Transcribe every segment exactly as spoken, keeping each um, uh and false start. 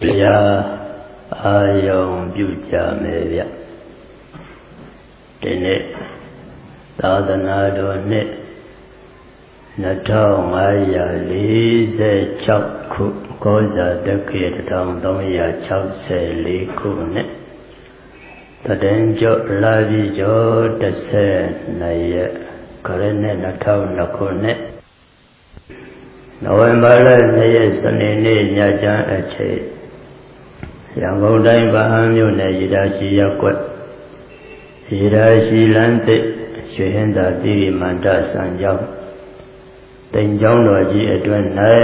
Ya ayongပြုကြမယ်ဗျဒီနေ့သာသနာတော်နှစ်နှစ်ထောင်ငါးရာလေးဆယ်ခြောက်ခုကောဇာတက္ကရာတစ်ထောင်သုံးရာခြောက်ဆယ်လေးခုနှစ်တဒင်ကျော်လာပြီကျော်တစ်ဆယ်နှစ်ရက်ခရစ်နှစ်နှစ်ထောင်နှစ်ခုနှစ်နိုဝင်ဘာလနှစ်ရက်စနေနေ့ညချမ်းအချိန်ရန်ကုန်တိုင်းဗဟန်းမြို့နယ်ရေဒါရှိရပ်ကွက်ရေဒါရှိလမ်းသစ်ရွှေဟင်္သာတိရိမန္တစံကျောင်းတိမ်ကျောင်းတော်ကြီးအတွင်း၌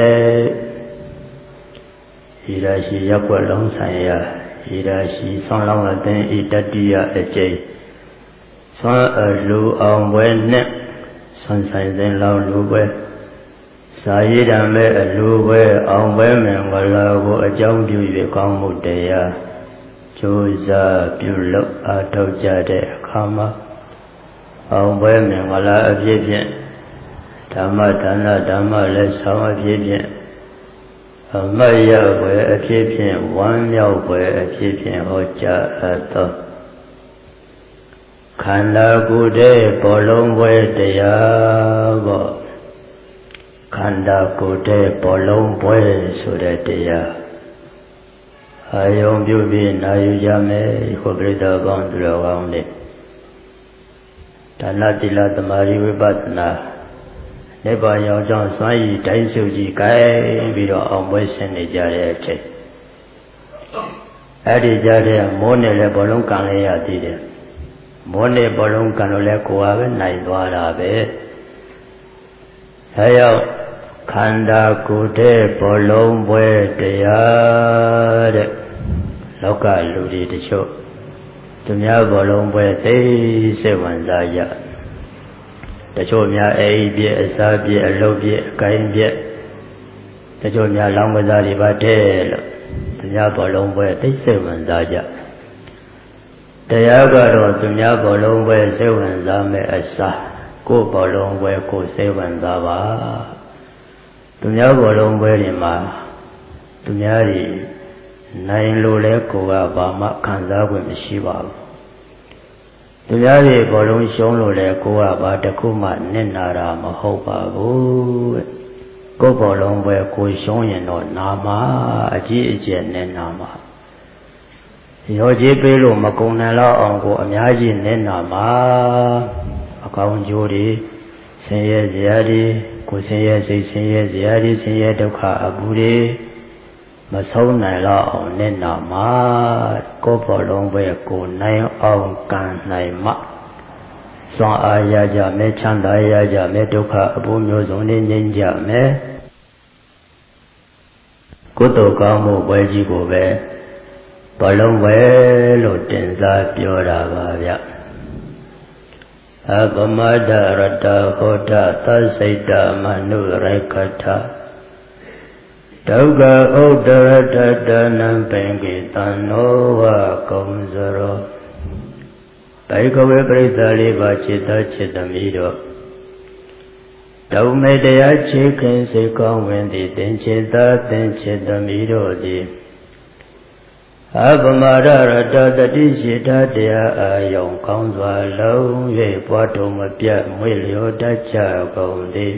ရေဒါရှိရပ်ကွက်လုံးဆိုင်ရာရေဒါရှိဆွမ်းလောင်းအသင်းဤတတိယအကျိန်ဆွမ်းအလူအောင်ပွဲနှင့်ဆွမ်းဆိုင်စဉ်လောင်းလူပွဲစာရေးတံမဲ့အလူပွဲအောင်ပွဲမင်္ဂလာကိုအကြောင်းပြု၍ကောင်းမှုတရားကြိုးစားပြုလုပ်အားထုတ်ကြတဲ့အခါမှာအောင်ပွဲမင်္ဂလာအဖြစ်ဖြင့်ဓမ္မဒါနဓမ္မလက်ဆောင်အဖြစ်ဖြင့်အမတ်ရပွဲအဖြစ်ဖြင့်ဝမ်းမြောက်ပွဲအဖြစ်ဖြင့်ဟောကြားအပ်သောခန္ဓာကိုယ်တဲ့ဘောလုံးပွဲတရားပေါ့ခန္ဓာကိုယ်တဲ့ဘောလုံးပွဲဆိုတဲ့တရားအာယုံပြုပြီးနာယူကြမယ်ခုပရိသတ်ကောင်းသူတော်ကောင်းတွေဒါနတိလသမာဓိဝိပဿနာနိဗ္ဗာန်ရောက်ကြောင်းစွမ်းရည်တိုင်းစုကြီးကိုင်းပြီးတော့အောင်ပွဲဆင်နေကြတဲ့အချိန်အဲ့ဒီကြတဲ့မိုးနဲ့လည်းဘောလုံးကန်လေးရသေးတယ်မိုးနဲ့ဘောလုံးကန်လို့လည်းကိုယ်ကပဲနိုင်သွားတာပဲအဲရောက်ခန္ဓာကိုယ်တဲ့ဘောလုံးပွဲတရားတဲ့လောကလူတွေတချို့သူများဘောလုံးပွဲသိစိတ်ဝင်စားကြတချို့များအိမ်ပြည့်အစားပြည့်အလုပ်ပြည့်အကိုင်းပြည့်တချို့များလောင်းကစားတွေပါတဲ့လို့သူများဘောလုံးပွဲသိစိတ်ဝင်စားကြတရားကတော့သူများဘောလုံးပွဲစိတ်ဝင်စားမဲ့အစားကိုယ်ဘောလုံးပွဲကိုယ်စိတ်ဝင်စားပါသူများဘောလုံးပွဲတွေမှာသူများတွေနိုင်လို့လဲကိုယ်ကဘာမှခံစား권မရှိပါဘူးသူများတွေဘောလုံးရှုံးလို့လဲကိုယ်ကဘာတစ်ခုမှနစ်နာတာမဟုတ်ပါဘူးကိုယ်ဘောလုံးပွဲကိုယ်ရှုံးရင်တော့နာမှာအကြီးအကျယ်နစ်နာမှာရောကြီးပေးလို့မကုန်နိုင်တော့အောင်ကိုအများကြီးနစ်နာမှာအကောင်းကျိုးတွေဆင်းရဲစရာတွေကိုယ်ဆင်းရဲစိတ်ဆင်းရဲစရာတွေဆင်းရဲဒုက္ခအပူတွေမဆုံးနိုင်တော့အောင်နဲ့နာမှာကိုယ်ဘောလုံးပဲကိုယ်နိုင်အောင်ကံနိုင်မှစွမ်းအားရကြမယ်ချမ်းသာရကြမယ်ဒုက္ခအပူမျိုးစုံနဲ့ငြိမ်းကြမယ်ကုသိုလ်ကောင်းမှုပွဲကြီးကိုပဲဘောလုံးပဲလို့တင်စားပြောတာပါဗျအပမဒရတဟောတသစိတ်တမနုရခထဒုက္ခဥဒ္ဒရတတနံပင်ကိတံနောဝကုံစရောဘိကဝေပရိသလေးပါจิตจิตသမီးတို့ဒုမေတရားချေခင်စိတ်ကောင်းဝင်သည်သင်จิตသင်จิตသမီးတို့သည်အပမဒရတတတိရှိတတရားအာယုံကောင်းစွာလုံး၍ပွားတော်မပြတ်မွေလျောတတ်ကြကုန်သည်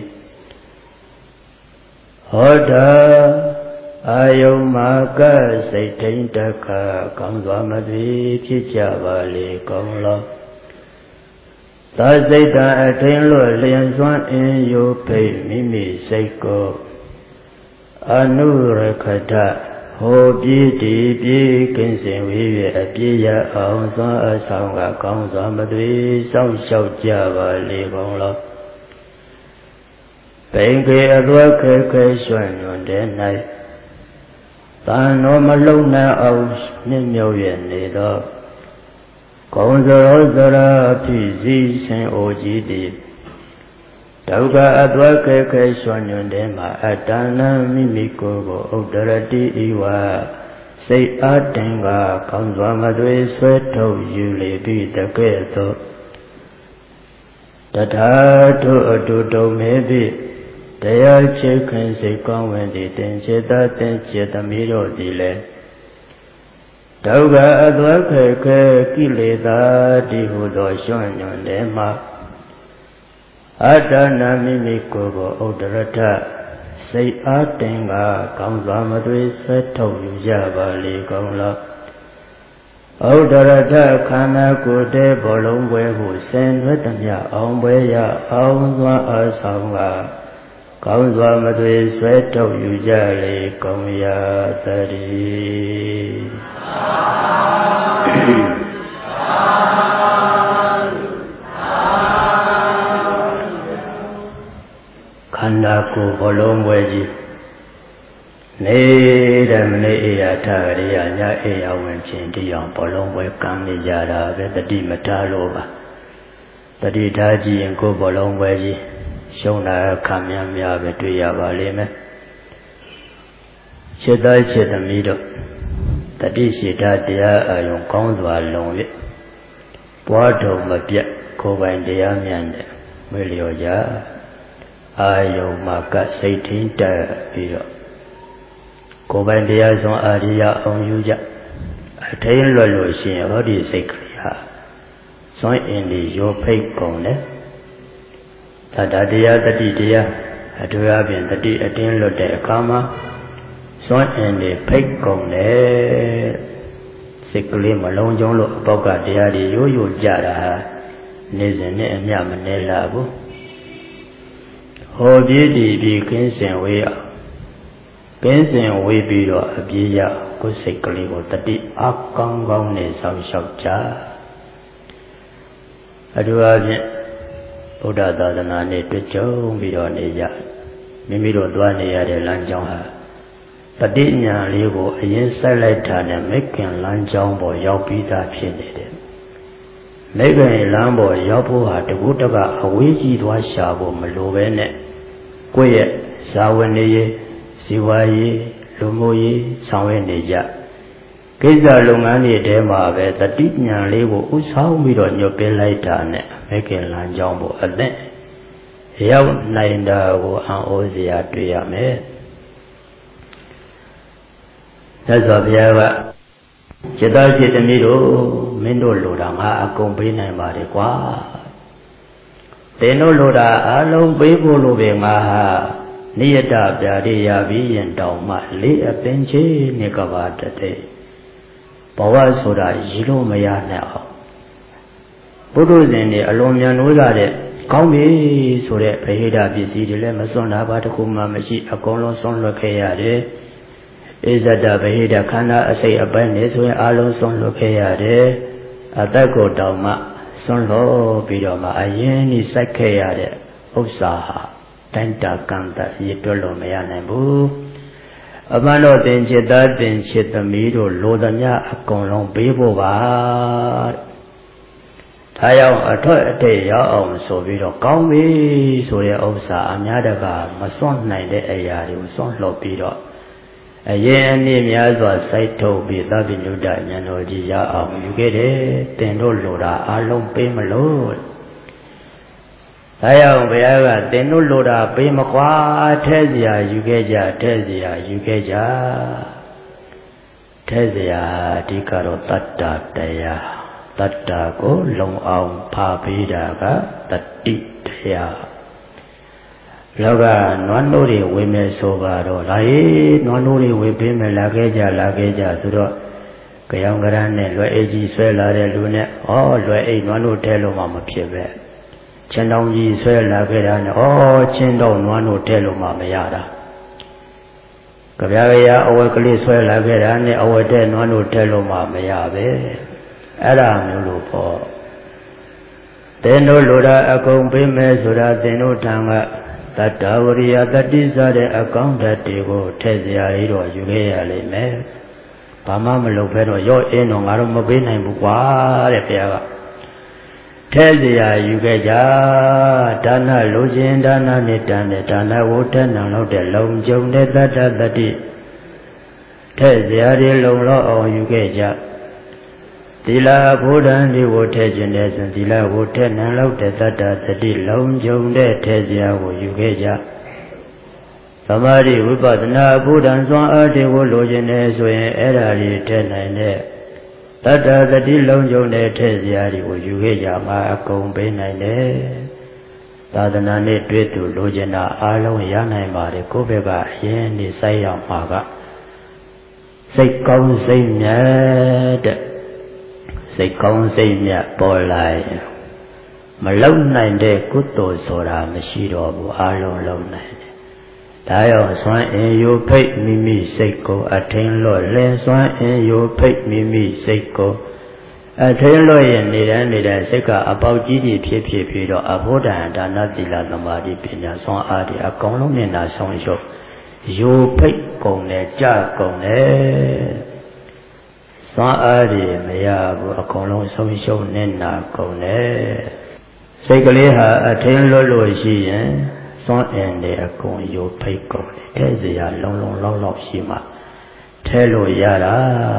ဟောတာအာယုံမာကစိတ်ထိန်တခါကောင်းစွာမသွေဖြစ်ကြပါလေကောင်းလောသာစိတ်တအထိန်လွတ်လျင်စွမ်းအင်းယိုဖိတ်မိမိစိတ်ကိုအနုရခထဟောပြည့်တည်ပြည့်ကင်းစင်ဝေး၍အပြည့်ရအောင်စွမ်းအဆောင်ကကောင်းစွာမသွေစောင့်ရှောက်ကြပါလေကောင်းလောဘိင်္ဂေအသွက်ခဲခဲရွှင်ညွန်တဲ့၌တန်တော်မလုံနိုင်အောင်နှင့်မြုပ်ရနေသောကုံစရောစရာဖြစ်စည်းရှင်အိုကြီးသည်ဒုက္ခအသွက်ခဲခဲရွှင်ညွန်တဲ့မှာအတ္တနာမိမိကိုယ်ကိုဥဒ္ဒရတိဤဝစိတ်အားတင်ကကောင်းစွာမသွေဆွဲထုတ်ယူလေပြီးတကဲ့သို့တထာထုအတုတုံမေပိတရားချေခင်စိတ်ကောင်းဝင်သည်တင်စေတသင်စေသမီးတို့သည်လည်း Dauga adwake ke kileda di hudo shonyon ma Adana mimiko go udarata Say atenga kamsa madwe seto yujaba li gongla Udarata kana kude bolongwe hu sen wetamya aungwe ya aungwa asanga Kamsa madwe seto yujali gongya tari Khanda ko bolong bwe jiနေတဲ့မနေ့အေရထားရရညအေရဝင်ချင်းတရားဘလုံးပွဲကမ်းနေကြတာပဲတတိမထားလို့ပါတတိထားကြည့်ရင်ကိုဘလုံးပွဲကြီးရှုံးတာခံများများပဲတွေ့ရပါလိမ့်မယ်จิตသားจิตသမီးတို့တတိရှိတာတရားအာယုံကောင်းစွာလုံ၍ပွားတော်မပြတ်ကိုယ်ပိုင်တရားများနဲ့မွေလျော်ကြအာယုံမှာကစိတ်ထင်းတက်ပြီးတော့ကိုယ်ပိုင်တရားဆုံးအာရိယအောင်ယူကြအထိန်လွတ်လို့ရှိရင်ဟောဒီစိတ်ကလေးဟာစွန့်အင်းဒီရောဖိတ်ကုန်တယ်သတ္တတရားတတိတရားအထူးအဖြင့်တတိအတင်းလွတ်တဲ့အခါမှာစွန့်အင်းဒီဖိတ်ကုန်တယ်စိတ်ကလေးမလုံးကျုံလို့အပေါက်ကတရားတွေရိုးရိုးကြတာဟာနေစဉ်နဲ့အမျှမနေလာဘူးဟောပြည့်တည်ပြီးခင်းစင်ဝေးအောင်ကင်းစင်ဝေးပြီးတော့အပြေးရကိုယ်စိတ်ကလေးကိုတတိအကောင်းကောင်းနဲ့ဆောင်းလျှောက်ကြအထူးအဖြင့်ဗုဒ္ဓသာသနာနဲ့တွေ့ကြုံပြီးတော့နေကြမိမိတို့သွားနေရတဲ့လမ်းကြောင်းဟာတတိညာလေးကိုအရင်ဆက်လိုက်တာနဲ့မိခင်လမ်းကြောင်းပေါ်ရောက်ပြီးသားဖြစ်နေတယ်မိခင်လမ်းပေါ်ရောက်ဖို့ဟာတကူတကအဝေးကြီးသွားရှာဖို့မလိုပဲနဲ့ကိုယ့်ရဲ့ဇာဝနေရေးဇီဝရေးလူမှုရေးဆောင်ရွက်နေကြကိစ္စလုပ်ငန်းတွေထဲမှာပဲတတိညာလေးကိုဥဆောင်ပြီးတော့ညွတ်ပေးလိုက်တာနဲ့မိခင်လမ်းကြောင်းပေါ်အသက်ရောက်နိုင်တာကိုအံ့ဩစရာတွေ့ရမယ်သက်စွာဘုရားကจิตသားจิตသမီးတို့မင်းတို့လိုတာငါအကုန်ပေးနိုင်ပါတယ်ကွာသင်တို့လိုတာအလုံးပေးဖို့လိုပဲငါဟာနိယတပြာရိယာပြီးရင်တောင်မှလေးအပင်ချေနေကဘာတတဲ့ဘဝဆိုတာရည်လို့မရနဲ့အောင်ဘုဒ္ဓဇင်တွေအလွန်မြန်လို့ရတဲ့ကောင်းပြီဆိုတဲ့ဗဟိတပစ္စည်းတွေလည်းမစွန့်တာပါတခုမှမရှိအကုန်လုံးစွန့်လွတ်ခဲ့ရတယ်ဣဇဒဗဟိတခန္ဓာအစိတ်အပိုင်းနဲ့ဆိုရင်အလုံးစွန့်လွတ်ခဲ့ရတယ်အသက်ကိုတောင်မှစွန့်လွတ်ပြီးတော့မှအရင်ကြီးစိုက်ခဲ့ရတဲ့ဥစ္စာဟာတိုင်းတာကံတရည်တွက်လို့မရနိုင်ဘူးအမှန်တော့သင်จิตသားသင်จิตသမီးတို့လိုသမျှအကုန်လုံးပေးဖို့ပါဒါကြောင့်အထွတ်အထိပ်ရောက်အောင်ဆိုပြီးတော့ကောင်းပြီဆိုတဲ့ဥစ္စာအများတကာမစွန့်နိုင်တဲ့အရာတွေကိုစွန့်လွတ်ပြီးတော့အရင်အနည်းများစွာစိုက်ထုတ်ပြီးသဗ္ဗညုတဉာဏ်တော်ကြီးရအောင်ယူခဲ့တယ်သင်တို့လိုတာအလုံးပေးမလို့ဒါကြောင့်ဘုရားကသင်တို့လိုတာပေးမကွာထဲเสียယူခဲ့ကြထဲเสียယူခဲ့ကြထဲเสียအဓိကတော့တတ္တတရားတတ္တကိုလုံအောင်ဖာပေးတာကတတိတရားလောကနွားနိုးတွေဝေမယ်ဆိုပါတော့လာရေးနွားနိုးတွေဝေပေးမယ်လာခဲ့ကြလာခဲ့ကြဆိုတော့ကြောင်ကရမ်းနဲ့လွယ်အိတ်ကြီးဆွဲလာတဲ့လူနဲ့ဩလွယ်အိတ်နွားနိုးထဲလို့မှမဖြစ်ပဲချင်းတောင်ကြီးဆွဲလာခဲ့တာနဲ့ဩချင်းတောင်နွားနိုးထဲလို့မှမရတာကြပြကြရအဝဲကလေးဆွဲလာခဲ့တာနဲ့အဝဲထဲနွားနိုးထဲလို့မှမရပဲအဲ့ဒါမျိုးလို့ပေါ့သင်တို့လိုတာအကုန်ပေးမယ်ဆိုတာသင်တို့ထံကတတ္တဝရိယတတိစတဲ့အကောင်းဓာတ်တွေကိုထည့်စရာကြီးတော့ယူခဲ့ရလိမ့်မယ်။ဘာမှမလုပ်ဘဲတော့ရော့အင်းတော့ငါတို့မပေးနိုင်ဘူးကွာတဲ့ဘုရားကထည့်စရာယူခဲ့ကြဒါနလိုခြင်းဒါနနဲ့တန်တဲ့ဒါနဝဋ္ဌနံလို့တဲ့လုံကြုံတဲ့တတ္တတတိထည့်စရာတွေလုံလောက်အောင်ယူခဲ့ကြသီလဘုဒ္ဓံဒီဝထည့်ခြင်းတဲ့ဆိုသီလဝထည့်နံလောက်တဲ့တတ္တသတိလုံခြုံတဲ့ထဲစရာကိုယူခဲ့ကြသမာဓိဝိပဿနာဘုဒ္ဓံစွမ်းအားတွေကိုလိုချင်တယ်ဆိုရင်အဲ့ဒါလေးထည့်နိုင်တဲ့တတ္တသတိလုံးကျုံတဲ့ထဲ့စရာတွေကိုယူခဲ့ကြမှာအကုန်ပေးနိုင်တယ်သာသနာနဲ့တွေ့သူလိုချင်တာအားလုံးရနိုင်ပါတယ်ကိုယ့်ဘက်ကအရင်နေစိုက်ရမှာကစိတ်ကောင်းစိတ်မြတ်တဲ့စိတ်ကောင်းစိတ်မြတ်ပေါ်လာရင်မလုံနိုင်တဲ့ကုသိုလ်ဆိုတာမရှိတော့ဘူးအားလုံးလုံနိုင်တယ်ဒါရောစွမ်းအင်ယိုဖိတ်မိမိစိတ်ကိုအထင်းလွတ်လဲစွမ်းအင်ယိုဖိတ်မိမိစိတ်ကိုအထင်းလွတ်ရင်နေတဲ့နေတဲ့စိတ်ကအပေါက်ကြီးကြီးဖြစ်ဖြစ်ပြီးတော့အဖို့တန်ဒါနသီလသမာဓိပညာစွမ်းအားတွေအကုန်လုံးမျက်နှာဆုံးရှုပ်ယိုဖိတ်ကုန်တယ်ကြကုန်တယ်စွမ်းအားတွေမရဘူးအကုန်လုံးဆုံးရှုံးနေနာကုန်တယ်စိတ်ကလေးဟာအထင်းလွတ်လို့ရှိရင်စွမ်းအင်တွေအကုန်ယိုဖိတ်ကုန်တယ်တဲ့စရာလုံးလုံးလောက်လောက်ရှိမှထဲလို့ရတာ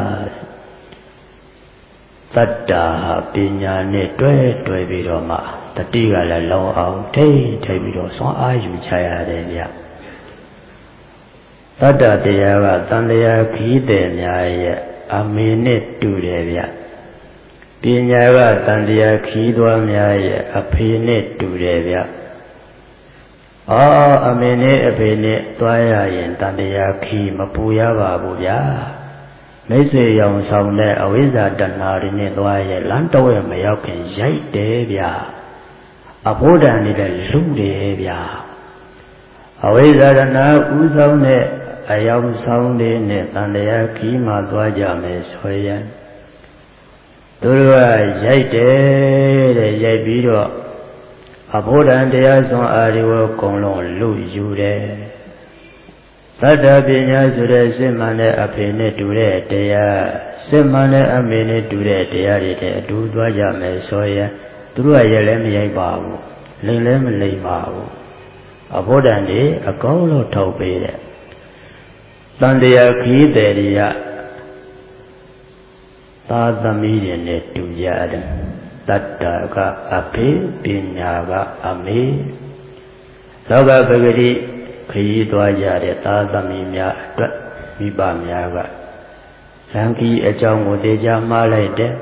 တတ္တာပညာနဲ့တွဲတွဲပြီးတော့မှတတိကလည်းလောအောင်ထိတ်ထိတ်ပြီးတော့စွမ်းအားယူချရတယ်ဗျတတ္တတရားကတန်တရားခီးတဲ့များရဲ့အမေနဲ့တူတယ်ဗျပညာကတန်တရားခီးသွားများရဲ့အဖေနဲ့တူတယ်ဗျအော်အမေနဲ့အဖေနဲ့သွားရရင်တန်တရားခီးမပူရပါဘူးဗျာမိတ်ဆွေရောင်ဆောင်တဲ့အဝိဇ္ဇာတဏှာတွေနဲ့သွားရလမ်းတော့ရမရောက်ခင်ရိုက်တယ်ဗျာအဘိဓမ္မာတွေလူတယ်ဗျာအဝိဇ္ဇာတဏှာဥဆောင်တဲ့အယောင်ဆောင်တွေနဲ့တန်တရားခီးမှသွားကြမယ်ဆိုရင်သူတို့ကရိုက်တယ်တဲ့ရိုက်ပြီးတော့အဘိဓမ္မာတရားစွန်အာရီဝကုံလုံးလူယူတယ်သတ္တပညာဆိုတဲ့စစ်မှန်တဲ့အဖေနဲ့တူတဲ့တရားစစ်မှန်တဲ့အမေနဲ့တူတဲ့တရားတွေတဲ့အတူသွားကြမယ်ဆိုရင်သူတို့ကရက်လည်းမရိုက်ပါဘူးလိမ်လည်းမလိမ်ပါဘူးအဘိဓမ္မာတွေအကောင်းလို့ထောက်ပေးတဲ့တန်တရားခီးတယ်တွေကသာသမီတွေနဲ့တူကြတယ်တတ္တကအဖေပညာကအမေလောကပဂတိခရီးသွားကြတဲ့သာသမီများအတွက်မိဘများကလံကီအကြောင်းကိုတေချာမှားလိုက်တယ်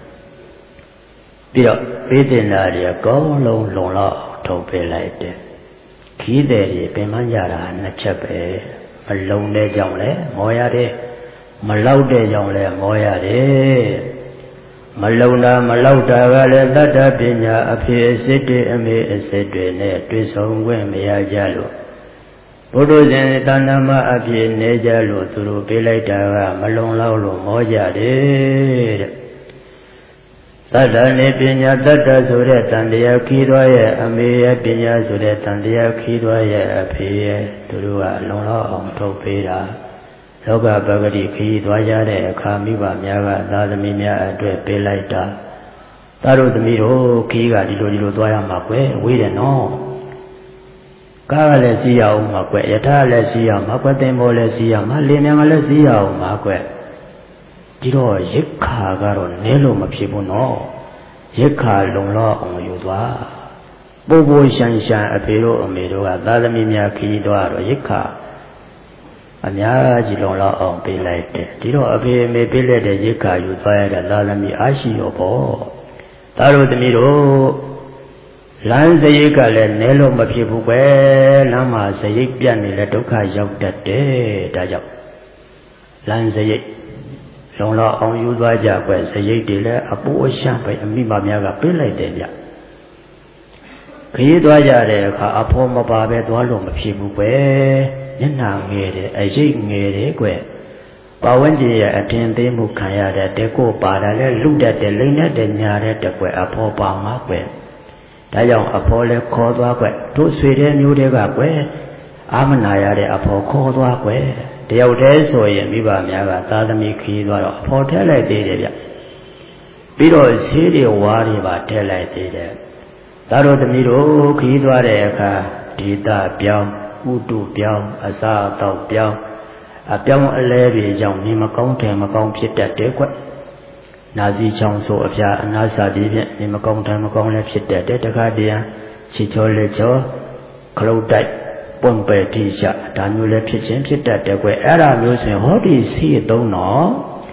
ပြီးတော့ပေးတင်တာတွေအကုန်လုံးလုံလောက်ထုတ်ပေးလိုက်တယ်ခီးတယ်တွေပင်မကြတာနှစ်ချက်ပဲမလုံတဲ့ကြောင့်လဲမောရတယ်မလောက်တဲ့ကြောင့်လဲမောရတယ်မလုံတာမလောက်တာကလည်းတတ္တပညာအဖေအစစ်တွေအမေအစစ်တွေနဲ့တွေ့ဆုံခွင့်မရကြလို့ဘုဒ္ဓဇင်တဏ္ဍမအဖြစ်နေကြလို့သူတို့ပေးလိုက်တာကမလုံလောက်လို့မောကြတယ်တဲ့တတ္တနဲ့ပညာတတ္တဆိုတဲ့တန်တရားခီးသွားရဲ့အမေရဲ့ပညာဆိုတဲ့တန်တရားခီးသွားရဲ့အဖေရဲ့သူတို့ကလုံလောက်အောင်ထုတ်ပေးတာလောကပဂတိခီးသွားကြတဲ့အခါမိဘများကသာသမီများအတွက်ပေးလိုက်တာသာတို့သမီးတို့ခီးကဒီလိုဒီလိုသွားရမှာကွယ်ဝေးတယ်နော်ကားကလည်းစီးရအောင်မှာကွယ်ယထာလည်းစီးရမှာကွယ်တင်ပေါ်လည်းစီးရမှာလင်းမြန်ကလည်းစီးရအောင်မှာကွယ်ဒီတော့ရိက္ခာကတော့နည်းလို့မဖြစ်ဘူးနော်ရိက္ခာလုံလောက်အောင်ယူသွားပို့ပို့ရှန်ရှန်အဖေတို့အမေတို့ကသာသမီများခီးသွားတော့ရိက္ခာအများကြီးလုံလောက်အောင်ပေးလိုက်တယ်ဒီတော့အဖေအမေပေးလိုက်တဲ့ရိက္ခာယူသွားရတဲ့သာသမီအားရှိရောပေါ့ဒါတို့သမီးတို့လမ်းစရိတ်ကလည်းနဲလို့မဖြစ်ဘူးပဲလမ်းမှာစရိတ်ပြတ်နေလဲဒုက္ခရောက်တတ်တယ်ဒါကြောင့်လမ်းစရိတ်လုံလောက်အောင်ယူသွားကြပဲစရိတ်တွေလည်းအပိုးအရှံပဲအမိမများကပေးလိုက်တယ်ဗျခရီးသွားကြတဲ့အခါအဖော်မပါပဲသွားလို့မဖြစ်ဘူးပဲမျက်နှာငယ်တယ်အရိပ်ငယ်တယ်ကွပါဝန်းကျင်ရဲ့အထင်သေးမှုခံရတဲ့တဲကိုပါတာလဲလူတတ်တယ်လိမ့်တတ်တယ်ညာတဲ့တကွအဖော်ပါမှာကွဒါကြောင့်အဖော်လဲခေါ်သွားကွတို့ဆွေတဲ့မျိုးတွေကကွအာမနာရတဲ့အဖော်ခေါ်သွားကွတယောက်တည်းဆိုရင်မိဘများကသာသမီခီးသွားတော့အဖော်ထည့်လိုက်သေးတယ်ဗျပြီးတော့ဈေးတွေဝါးတွေပါထည့်လိုက်သေးတယ်ဒါတို့သမီးတို့ခီးသွားတဲ့အခါဒေသပြောင်းဥတုပြောင်းအစာအသောက်ပြောင်းအပြောင်းအလဲတွေကြောင့်နေမကောင်းတယ်မကောင်းဖြစ်တတ်တယ်ကွနာစီချောင်းဆိုအဖျားအနာစာတိဖြင့်နေမကောင်းတယ်မကောင်းလည်းဖြစ်တတ်တယ်တခါတည်းချီချောလက်ချောခလုတ်တိုက်ပွန်ပဲတိချဒါမျိုးလည်းဖြစ်ချင်းဖြစ်တတ်တယ်ကွအဲ့ဒါမျိုးဆိုရင်ဟောဒီစီးသုံးတော့ဟ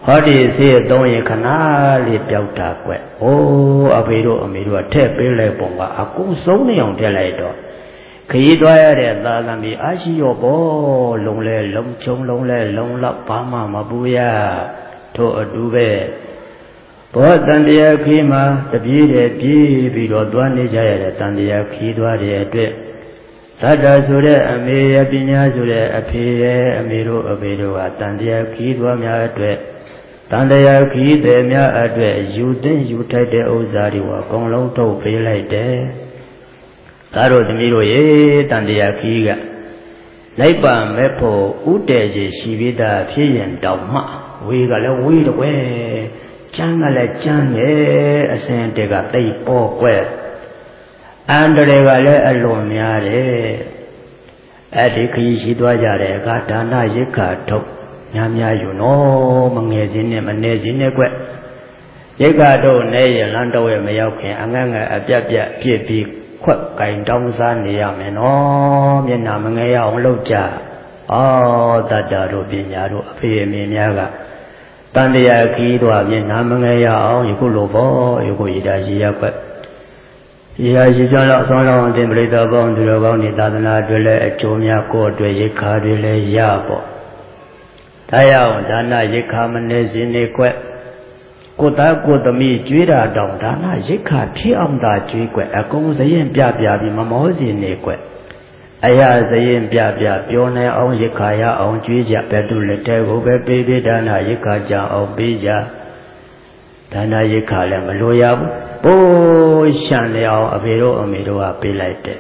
ဟောဒီစေသုံးရင်ခဏလေးပြောက်တာကွ။အိုးအဖေတို့အမေတို့ကထည့်ပေးလိုက်ပုံကအကုန်ဆုံးနေအောင်ထည့်လိုက်တော့ခရီးသွားရတဲ့သာသမီအားရှိရောပေါ့လုံလဲလုံချုံလုံလဲလုံလောက်ဘာမှမပူရထို့အတူပဲဘောတန်တရားခီးမှာတပြေးတယ်ပြေးပြီးတော့သွားနေကြရတဲ့တန်တရားခီးသွားတဲ့အတွက်သတ္တဆိုတဲ့အမေရပညာဆိုတဲ့အဖေရဲ့အမေတို့အဖေတို့ဟာတန်တရားခီးသွားများအတွက်တန်တရားခီးတယ်များအတွက်ယူသိမ့်ယူထိုက်တဲ့ဥစ္စာတွေကအကုန်လုံးထုတ်ပေးလိုက်တယ်ဒါတို့သမီးတို့ရေတန်တရားခီးကလိုက်ပါမဲ့ဖို့ဥတည်ကြီးရှိပြီးသားဖြစ်ရင်တောင်မှဝေးကလည်းဝေးတော့ကွယ်ကျမ်းကလည်းကျမ်းရဲ့အစဉ်တက်ကတိတ်ပေါ်ကွယ်အန္တရာယ်ကလည်းအလွန်များတယ်အဲ့ဒီခရီးရှိသွားကြတဲ့အခါဒါနရိက္ခာထုတ်များများอยู่နော်မငယ်ချင်းနဲ့မနေချင်းနဲ့ကွယ်ရိက္ခာထုတ်နေရင်လမ်းတော့ရမရောက်ခင်အငတ်ငတ်အပြတ်ပြတ်ပြည့်ပြီးခွက်ကင်တောင်းစားနေရမယ်နော်မျက်နှာမငယ်ရအောင်လုပ်ကြအော်တတ္တတို့ပညာတို့အဖေအမေများကတန်တရားခီးတော့မျက်နှာမငယ်ရအောင်ယခုလိုပေါ့ယခုရည်တာရှိရခွက်ရည်ရရှိကြတော့အဆုံးလောက်တင်ပြိတ္တပေါင်းသူတော်ကောင်းဒီသာသနာတွေလည်းအကျိုးများကိုယ်အတွက်ရိက္ခာတွေလည်းရပေါ့ဒါရအောင်ဒါနရိက္ခာမနေစင်းနေခွက်ကိုသားကိုသမီးကျွေးတာတောင်ဒါနရိက္ခာဖြစ်အောင်သာကျွေးကွယ်အကုန်စရင်ပြပြပြီးမမောစီနေကွယ်အရာစရင်ပြပြပြောနေအောင်ရိက္ခာရအောင်ကျွေးကြဘယ်သူလက်ထဲကိုပဲပေးပေးဒါနရိက္ခာကြအောင်ပေးကြဒါနရိက္ခာလည်းမလိုရဘူးပိုးရှံနေအောင်အဖေတို့အမေတို့ကပေးလိုက်တယ်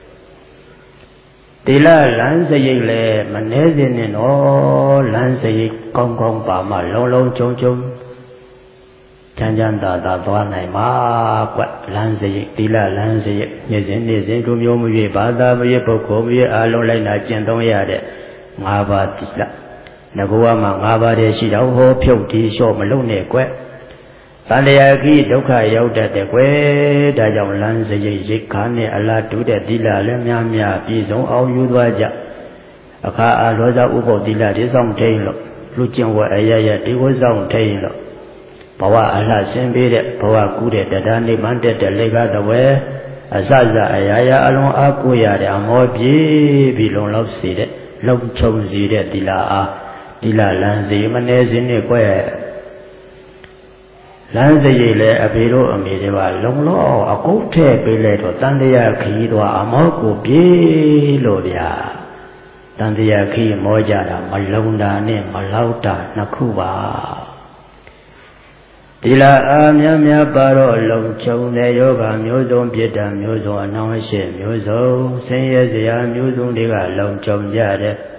တိလလမ်းစရိတ်လည်းမနှဲစင်းနဲ့နော်လမ်းစရိတ်ကောင်းကောင်းပါမှလုံးလုံးချုံချုံချမ်းချမ်းသာသာသွားနိုင်မှာကွလမ်းစရိတ်တိလလမ်းစရိတ်နေ့စဉ်နေ့စဉ်လူမျိုးမရွေးဘာသာမရွေးပုဂ္ဂိုလ်မရွေးအလုံးလိုက်နာကျင့်သုံးရတဲ့ငါးပါးတိလငကောမှာငါးပါးတည်းရှိတော့ဟောဖြုတ်တီးလျှော့မလုပ်နဲ့ကွတန်တရားခီးဒုက္ခရောက်တတ်တဲ့ကွဒါကြောင့်လမ်းစရိတ်ရိတ်ခါနဲ့အလားတူတဲ့တိလလည်းများများပြည့်စုံအောင်ယူသွားကြအခါအားလောဇဥပုပ်တိလတွေဆောင်ထိန်လို့လူကျင့်ဝတ်အရရဒီဝတ်ဆောင်ထိန်လို့ဘဝအလှဆင်းပေးတဲ့ဘဝကူးတဲ့တရားနိဗ္ဗာန်တက်တဲ့လေကားတဝဲအစစအရာရာအလုံးအားကိုရတဲ့အမောပြေပြီးလုံလောက်စေတဲ့လုံချုံစေတဲ့တိလအားတိလလမ်းစီမနေစင်းနဲ့ကွဲလမ်းစရိတ်လည်းအဖေတို့အမေတွေပါလုံလောက်အကုတ်ထဲပေးလိုက်တော့တန်တရားခီးသွားအမောကိုပြေလို့ဗျာတန်တရားခီးမောကြတာမလုံတာနဲ့မလောက်တာနှစ်ခုပါဒီလာအားများများပါတော့လုံချုံတဲ့ယောဂမျိုးစုံပြစ်တာမျိုးစုံအနှောင့်အယှက်မျိုးစုံဆင်းရဲစရာမျိုးစုံတွေကလုံချုံကြ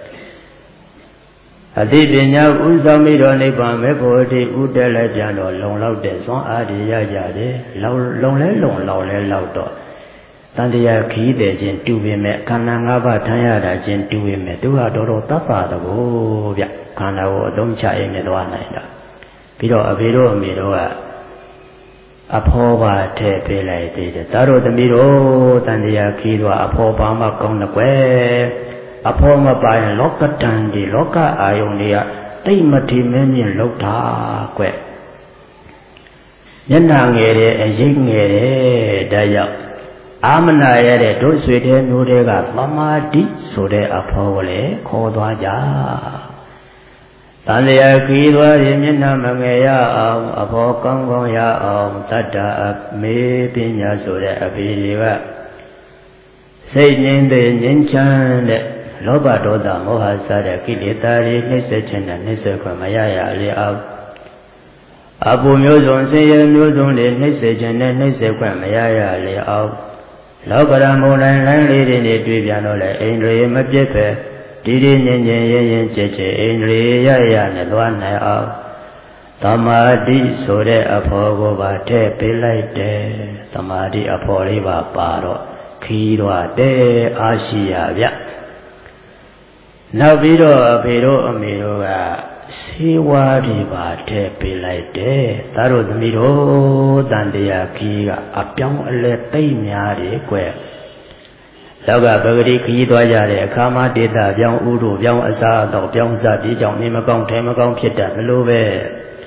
တဲ့အတိပညာဥဆောင်ပြီးတော့နိဗ္ဗာန်မဲ့ဖို့အတိဥတက်လိုက်ပြန်တော့လုံလောက်တဲ့သွန်အားတွေရကြတယ်လုံလုံလဲလုံလောက်လဲလောက်တော့တန်တရားခီးတဲ့ချင်းတူပေမဲ့ခန္ဓာ၅ပါးထမ်းရတာချင်းတူပေမဲ့သူကတော်တော်တတ်ပါတဘောဗျခန္ဓာကိုအသုံးချရင်လည်းသွားနိုင်တာပြီးတော့အဖေတို့အမေတို့ကအဖော်ပါထည့်ပေးလိုက်သေးတယ်ဒါတို့သမီးတို့တန်တရားခီးတော့အဖော်ပါမှကောင်းတယ်ကွယ်အဖော်မပါရင်လောကတန်ဒီလောကအာယုန်တွေကတိတ်မထီမင်းမြင့်လောက်တာကွယ်မျက်နှာငယ်တယ်အရိပ်ငယ်တယ်ဒါကြောင့်အာမနာရတဲ့တို့ဆွေတဲ့မျိုးတွေကသမာဓိဆိုတဲ့အဖော်ကိုလည်းခေါ်သွားကြတန်တရားခီးသွားရင်မျက်နှာမငယ်ရအောင်အဖော်ကောင်းကောင်းရအောင်တတ္တအမေပညာဆိုတဲ့အဖေတွေကစိတ်ငြိမ်းတဲ့ငြိမ်းချမ်းတဲ့လောဘဒေါသမောဟစတဲ့ကိလေသာတွေနှိစ္စခြင်းနဲ့နှိစ္စခွင့်မရရလေအောင်အပူမျိုးစုံဆင်းရဲမျိုးစုံတွေနှိစ္စခြင်းနဲ့နှိစ္စခွင့်မရရလေအောင်လောကရမုန်တိုင်းလိုင်းလေးတွေနဲ့တွေ့ပြန်တော့လေအိန္ဒြေမပြည့်ပဲဒီဒီငြင်းငြင်းရင်ရင်ချစ်ချစ်အိန္ဒြေရရနဲ့သွားနိုင်အောင်သမာဓိဆိုတဲ့အဖော်ကိုပါထည့်ပေးလိုက်တယ်သမာဓိအဖော်လေးပါပါတော့ခီးတော့တဲအားရှိရဗျနောက်ပြီးတော့အဖေတို့အမေတို့ကဆေးဝါးတွေပါထည့်ပေးလိုက်တယ်ဒါတို့သမီးတို့တန်တရားခီးကအပြောင်းအလဲသိမ့်များတယ်ကွယ်လောကပဂတိခီးသွားကြတဲ့အခါမှာဒေတာပြောင်းဥတို့ပြောင်းအစားအသောက်ပြောင်းစားဒီကြောင့်နေမကောင်းထဲမကောင်းဖြစ်တတ်လို့ပဲ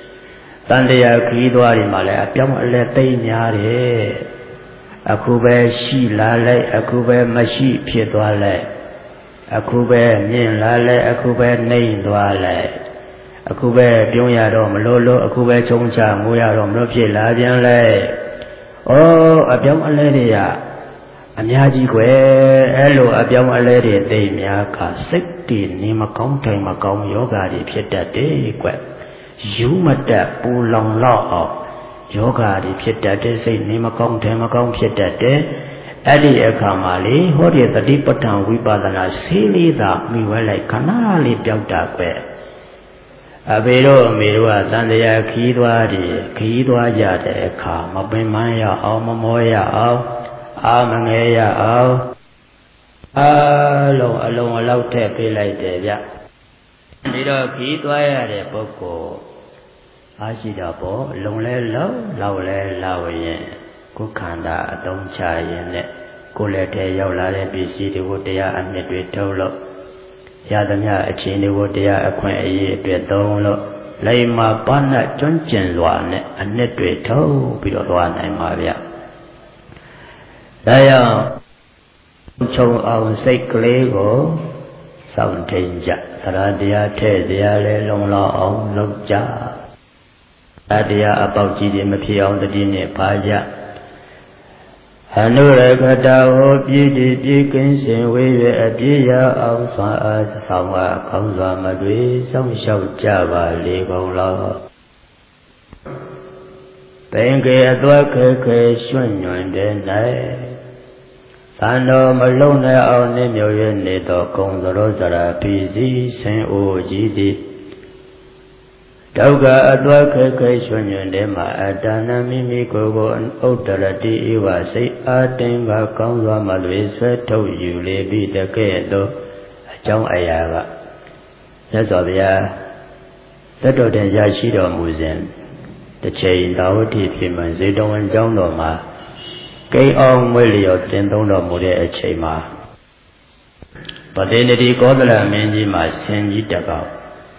တန်တရားခရီးသွားတွေမှာလည်းအပြောင်းအလဲသိများတယ်အခုပဲရှိလာလိုက်အခုပဲမရှိဖြစ်သွားလိုက်အခုပဲမြင်လာလိုက်အခုပဲနှိမ့်သွားလိုက်အခုပဲပြုံးရတော့မလို့လို့အခုပဲချုံချငိုးရတော့မလို့ဖြစ်လာပြန်လိုက်ဩအပြောင်းအလဲတွေကအများကြီးကွယ်အဲ့လိုအပြောင်းအလဲတွေသိများကစိတ်တည်နေမကောင်းတိုင်မကောင်းယောဂါတွေဖြစ်တတ်တယ်ကွယ်ယူမတတ်ပူလောင်လောက်အောင်ယောဂါတွေဖြစ်တတ်တဲ့စိတ်နေမကောင်းတယ်မကောင်းဖြစ်တတ်တယ်အဲ့ဒီအခါမှာလေဟောဒီတတိပဋ္ဌာန်ဝိပဿနာဆေးလေးသာမိဝဲလိုက်ခဏလေးပြောက်တာပဲအဖေတို့အမေတို့ကတန်တရားခီးသွားတယ်ခီးသွားကြတဲ့အခါမပင်မရအောင်မမောရအောင်အာမငယ်ရအောင်အလုံးအလုံးအလောက်ထည့်ပေးလိုက်တယ်ဗျဒီတော့ခီးသွားရတဲ့ပုဂ္ဂိုလ်အားရှိတာပေါ့လုံလဲလောက်လောက်လဲလောက်ရင်ကိုယ်ခန္ဓာအသုံးချရင်နဲ့ကိုယ်လက်ထဲရောက်လာတဲ့ပစ္စည်းတွေကိုတရားအနှစ်တွေထုတ်လို့ရသမျှအခြေအနေကိုတရားအခွင့်အရေးအတွက်သုံးလို့လိမ္မာပန်းနဲ့ကျွမ်းကျင်စွာနဲ့အနှစ်တွေထုတ်ပြီးတော့သွားနိုင်ပါဗျဒါကြောင့်ခြုံအောင်စိတ်ကလေးကိုစောင့်ထိန်ကြသရတရားထဲ့စရာလဲလုံလောက်အောင်လုပ်ကြတရားအပေါက်ကြီးတွေမဖြစ်အောင်တတိနဲ့ပါကြအနုရကတဟောပြည့်တည်ပြည့်ကင်းစင်ဝေးရအပြည့်ရအောင်စွာအားဆောင်ကခေါင်းစွာမတွေစောင့်ရှောက်ကြပါလေကုန်လောပင်ကေအသွက်ခဲခဲရွှွန့်ညွန်တဲ့၌သံတော်မလုံးနဲ့အောင်နှင်းမြော်ရနေသောကုံသရောစရာပြည်စည်းဆင်အိုကြီးသည်ဒုက္ခအသွက်ခဲခဲရွှွညွန်တဲ့မှာအတ္တနာမိမိကိုယ်ကိုဥဒ္ဒရတိဧဝစိတ်အားတင်ကကောင်းစွာမှလွေဆွဲထုတ်ယူလေပြီးတကဲ့သို့အကြောင်းအရာကမြတ်စွာဘုရားသတ္တောတန်ရရှိတော်မူစဉ်တစ်ချိန်သာဝတိဖြစ်မှဇေတဝန်ကျောင်းတော်မှာကိန်းအောင်မွေးလျော်တင်သုံးတော်မူတဲ့အချိန်မှာပတိနတိကောသလမင်းကြီးမှာဆင်ကြီးတကောက်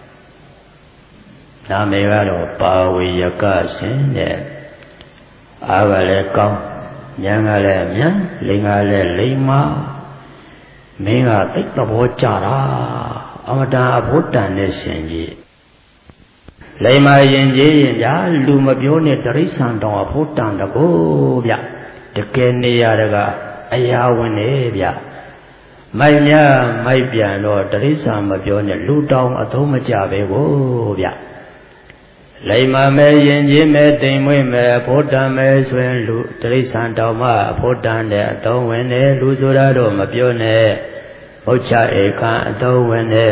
နာမည်ကတော့ပါဝေယကရှင်တဲ့အားကလည်းကောင်းဉာဏ်ကလည်းမြန်လိင်္ဂလည်းလိမ္မာမင်းကသိသဘောကြတာအမတန်အဖို့တန်တဲ့ရှင်ကြီးလိမ္မာရင်ကြီးရင်ဗျာလူမပြောနဲ့တရိစ္ဆာန်တောင်အဖို့တန်တကိုးဗျတကယ်နေရတကအရာဝင်နေဗျမိုက်များမိုက်ပြန်တော့တရိစ္ဆာန်မပြောနဲ့လူတောင်အသုံးမကျပဲကိုဗျလိမ္မာမဲရင်ကြီးမဲတိမ်မွေးမဲအဖို့တန်မဲဆွင်လူတရိစ္ဆာန်တောင်မှအဖို့တန်တဲ့အသုံးဝင်နေလူဆိုတာတော့မပြောနဲ့ဘုချဧကအသုံးဝင်နေ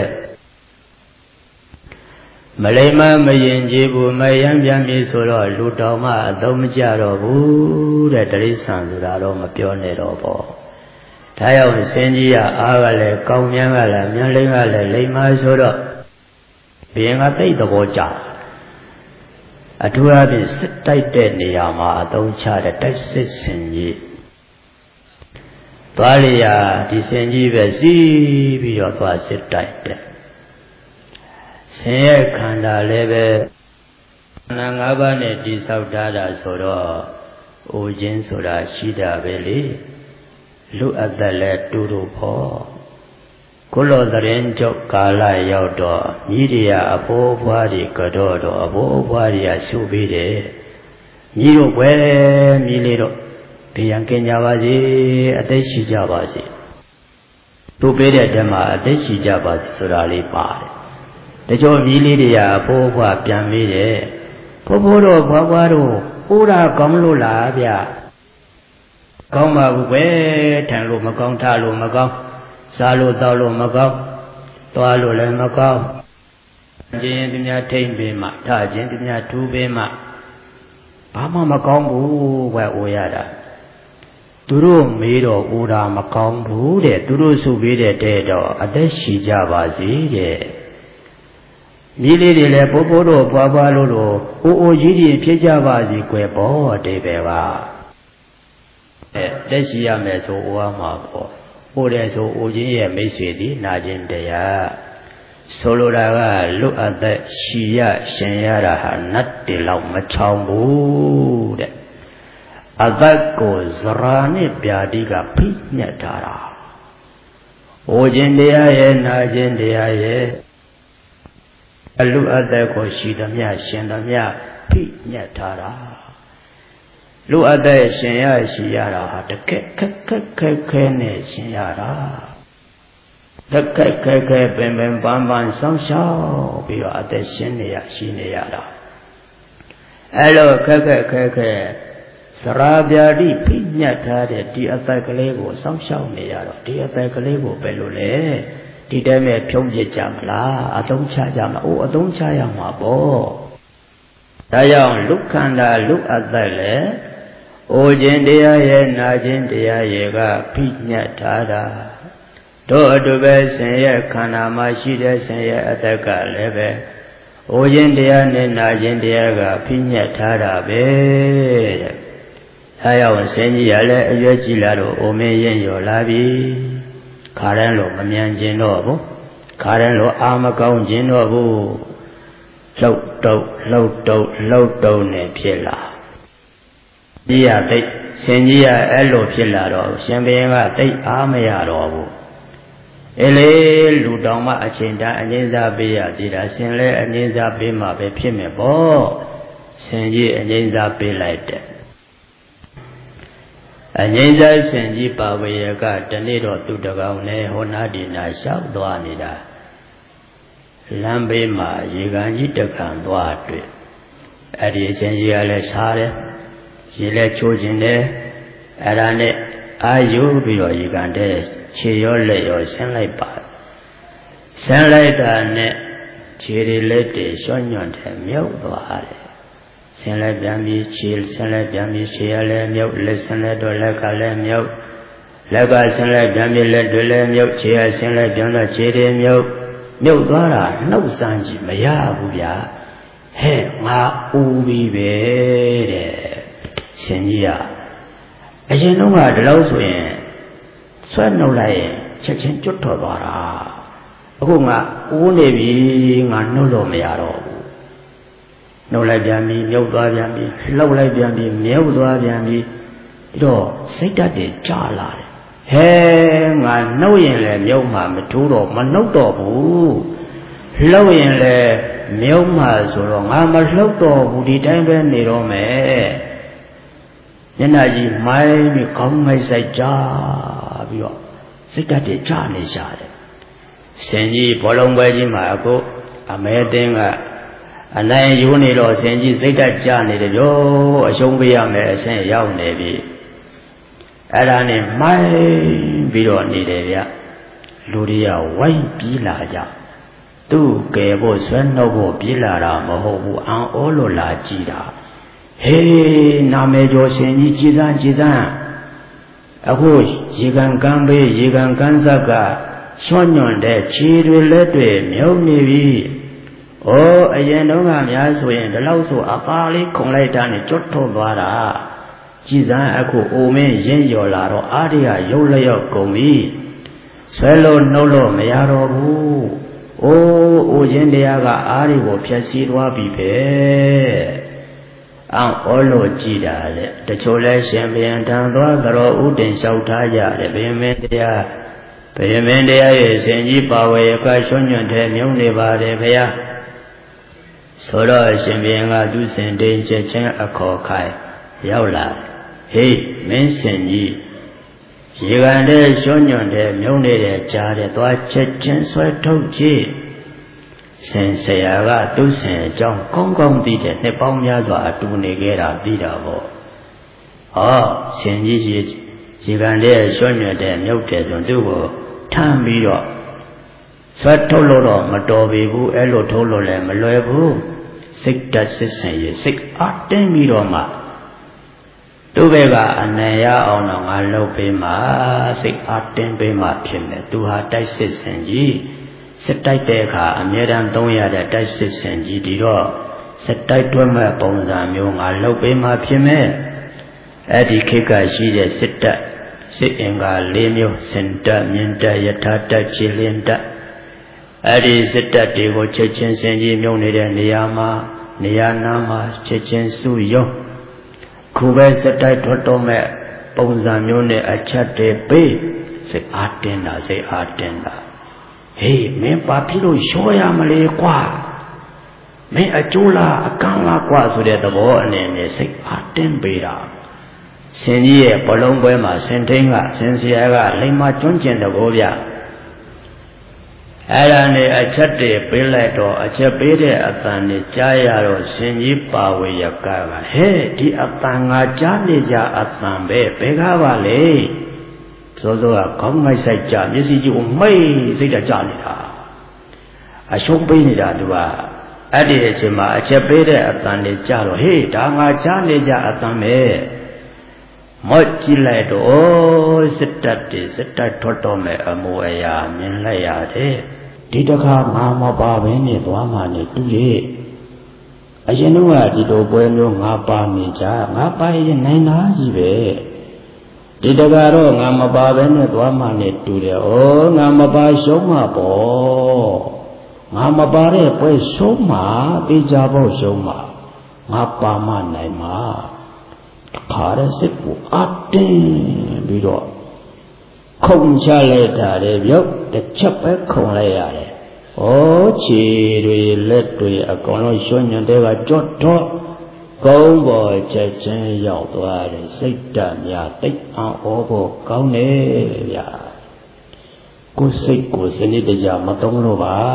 မလိမ္မာမရင်ကြီးဘူးမယံပြန်ပြီဆိုတော့လူတောင်မှအသုံးမကျတော့ဘူးတဲ့တရိစ္ဆာန်ဆိုတာတော့မပြောနဲ့တော့ပေါ့ဒါကြောင့်စင်ကြီးကအားကလည်းကောင်းမြန်းကလည်းမြန်လိမ့်ကလည်းလိမ္မာဆိုတော့ဘယင်ကသိသဘောကျအထူးအဖြင့်စစ်တိုက်တဲ့နေရာမှာအသုံးချတဲ့တိုက်စစ်စင်ကြီးသွားလျာဒီစင်ကြီးပဲစီးပြီးတော့သွားစစ်တိုက်တဲ့ဆင်းရဲခန္ဓာလည်းပဲခန္ဓာ၅ပါးနဲ့တည်ဆောက်ထားတာဆိုတော့အိုခြင်းဆိုတာရှိတာပဲလေလူအသက်လည်းတူတူဖို့ကိုလိုသတင်းကျုပ်ကာလရောက်တော့မိရိယအဖိုးဘွားတွေကတော့တော့အဖိုးဘွားတွေကရှုပြီးတယ်မိတို့ပဲမိလေးတို့ဘေးရန်ကင်းကြပါစေအသက်ရှိကြပါစေသူပေးတဲ့တည်းမှာအသက်ရှိကြပါစေဆိုတာလေးပါတယ်တချို့မိလေးတွေကအဖိုးဘွားပြန်ပြီးတယ်ဘိုးဘိုးတို့ဘွားဘွားတို့ဥရာကောင်းလို့လားဗျကောင်းပါဘူးပဲထန်လို့မကောင်းထားလို့မကောင်းစားလို့တောက်လို့မကောင်းသွားလို့လည်းမကောင်းကျင်သူများထိမ့်ပေးမှထခြင်းသူများထူးပေးမှဘာမှမကောင်းဘူးပဲအိုရတာသူတို့မေးတော့အိုတာမကောင်းဘူးတဲ့သူတို့ဆုပေးတဲ့တဲ့တော့အသက်ရှိကြပါစေတဲ့မိလေးတွေလည်းဘိုးဘိုးတို့ဘွားဘွားလို့လို့အိုအိုကြီးကြီးဖြစ်ကြပါစေကွယ်ပေါ့အတိပဲပါအဲတက်ရှိရမယ်ဆိုအိုရမှာပေါ့ဟိုတယ်ဆိုအိုခြင်းရဲ့မိတ်ဆွေသည်နာခြင်းတရား Soloraga look at that Shia Shenyara not the long machambu. At that goes Rani Biadiga Pitnatara. Ojendia ye, Najendia ye. I look at that goes Shidamia Shendamia Pitnatara. Look at that Shenya Shiara, the Kekene Shenyara. The Keke Bim Bamban Song Shao be at the Shenia Shineara. Hello, Keke Keke Sarabia di Pignata, dear Thakalego, Song Shao Neara, dear Thakalego Belule, did I make Pyongi Jamla, Adon Chajama, oh, Adon Chayama Bo. Dayan look and look at the le, O Jendia ye, Najendia yega, Pignata. Do do be senye kanama shide senye ataka lebe Ojendia ne najendia ga pinya tada be Ayaw senye yale ayuji laro ome yen yo labi Karen lo mamyan jin lo bu Karen lo amakaun jin lo bu Lau tau, lau tau, lau tau ne pila Dia te senye ya elo pila ro Senbe nga te amaya ro bu Ele Ludama Achinda Aniza Bia Dida Sinle Aniza Bima Bepime Bo Senji Aniza Bilite Aniza Senji Pawayaka Tanido Tudagaune Honadina Shab Dwanida Lambima Yiganji Takan Dwatri Adi Senji Ale Sare Sile Chojine Arane Ayu Bio Yigande Chiyole or Senlai Bar. Senlai Dane, Chiri Lady, Sonyon, Milk Vale. Senlai Bambi, Chill, Senlai Bambi, Chiale, Milk, Listen, Lecale, Milk, Lega Senlai Bambi, Ledule, Milk, Chia, Senlai Bambi, Chiri, Milk, Milk Dora, no Sanji, Maya, Bubia, He, Ma, Ubi, Bede, Senja. As you know, I love you. Swan no lay, Chachin Chutobara. Gunga, Unevi, Manolo Mearo. No Labiami, Yogabiami, Low Labiami, Miogabiami, Do, say that de Chala. Hey, man, no yen Yoma, Maturo, Manoto, Low yen Mioma, so long, I'm a loto who did I when Nirome. Yenaji, my, me come, my say, jar. Sit at the Charlie side. Senji, Polongwaji Marco, a meeting a nine unit or Senji, sit at Johnny the Yo, a Shongbia may say, Young Navy. Adani, my video needed Luria, white Pilaja. Tu gave Sven Novo Pilara, Moho, and Olola Jida. Hey, Namejo Senji Jizan Jizan. Ako Yigan Gambe, Yigan Ganzaga, Sonyon de Chiri Ledwe, Myonevi. Oh, a Yenonga Yaswin, the Lauso Afali, Konglaitani, Joto Vara. Jizan Ako Ome, Yen Yolaro, Adia, Yolaya Gomi. Swallow Nolo, Mayaro. Oh, Oyendiaga Arigo, Piasidwa Bipe. Ang Olo Jida, the Chola Champion Tandwa, Garo Uden Sautaya, the Bemendia, Bemendia is in Yipawe, Kashonyon, Yoneva, the Vea Soda Champion, do send danger, Chen Akokai, Yaula. Hey, mention ye. Yigande Shonyon, the Yonede, Jade, Dwa Chechen, Sweat Toji. Sensayaga, Dusen, John Kong Kong did it, the Pomyaza, to negera, Vidavo. Oh, Senji, Zigande, Sonia, the Noted on Duo, Tambido. Sweat Toloro, Madovi, Elo Tolo, Maloebu, sick Dutch Sisay, sick art Miroma. Duvega, and Naya on a low pema, sick art Bema Pim, to her dices and ye. Setiteka, a Medan Donia that dices and ye did all. Setitoma Bonzam, young, I low pema Pime. Adi Kika, she the sitta, sit in a lemio, senta, minta, yatata, chilinda. Adi sita digo chechen senji myone de niyama niyana chechen su yo. Kube sita thoto me ponza myone achate pe se atenda se atenda. Hey, me papilo shoya male kwa. Me achula akala kwa so de thabo ane ne se aten pe da. Senji ye bolong bwe ma sin thain ga sin sia ga lian ma chun chin thabo bya. Ada ne achate pe lai to achat pe de atan ne cha ya ro sin ji pa we ya ka ga he di atan nga cha ne ja atan be pe ga ba le so so ga kaung ngai sai chaမျက်စိကြည့်ကိုမိတ်စိတ်ဓာတ်ကြနေတာအရှုံးပေးနေတာသူကအဲ့ဒီအချိန်မှာအချက်ပေးတဲ့အတန်လေးကြတော့ဟေးဒါငါချနေကြအတန်ပဲမော့ကြည့်လိုက်တော့စစ်တပ်တွေစစ်တပ်ထွက်တော့မယ်အမိုးအရာမြင်လိုက်ရတယ်ဒီတခါငါမပါဘဲနဲ့သွားမှနဲ့တူရဲ့အရင်တော့ဒီလိုပွဲမျိုးငါပါနေကြငါပါရင်နိုင်သားကြီးပဲဒီတခါတော့ငါမပါဘဲနဲ့သွားမှနဲ့တူတယ်ဩငါမပါရှုံးမှာပေါ့ငါမပါတဲ့ပွဲရှုံးမှာတေချာဖို့ရှုံးမှာငါပါမနိုင်မှာခါရစစ်ကိုအတင်းပြီးတော့ခုန်ချလိုက်တာလေပြုတ်တစ်ချက်ပဲခုန်လိုက်ရတယ်ဩခြေတွေလက်တွေအကုန်လုံးရွှွညွန့်တဲ့ကကြွတ်တော့ကုန်းပေါ်ချက်ချင်းရောက်သွားတယ်စိတ်ဓာတ်များတိတ်အောင်ဩဖို့ကောင်းတယ်ဗျာကိုယ်စိတ်ကိုစနစ်တကျမသုံးလို့ပါ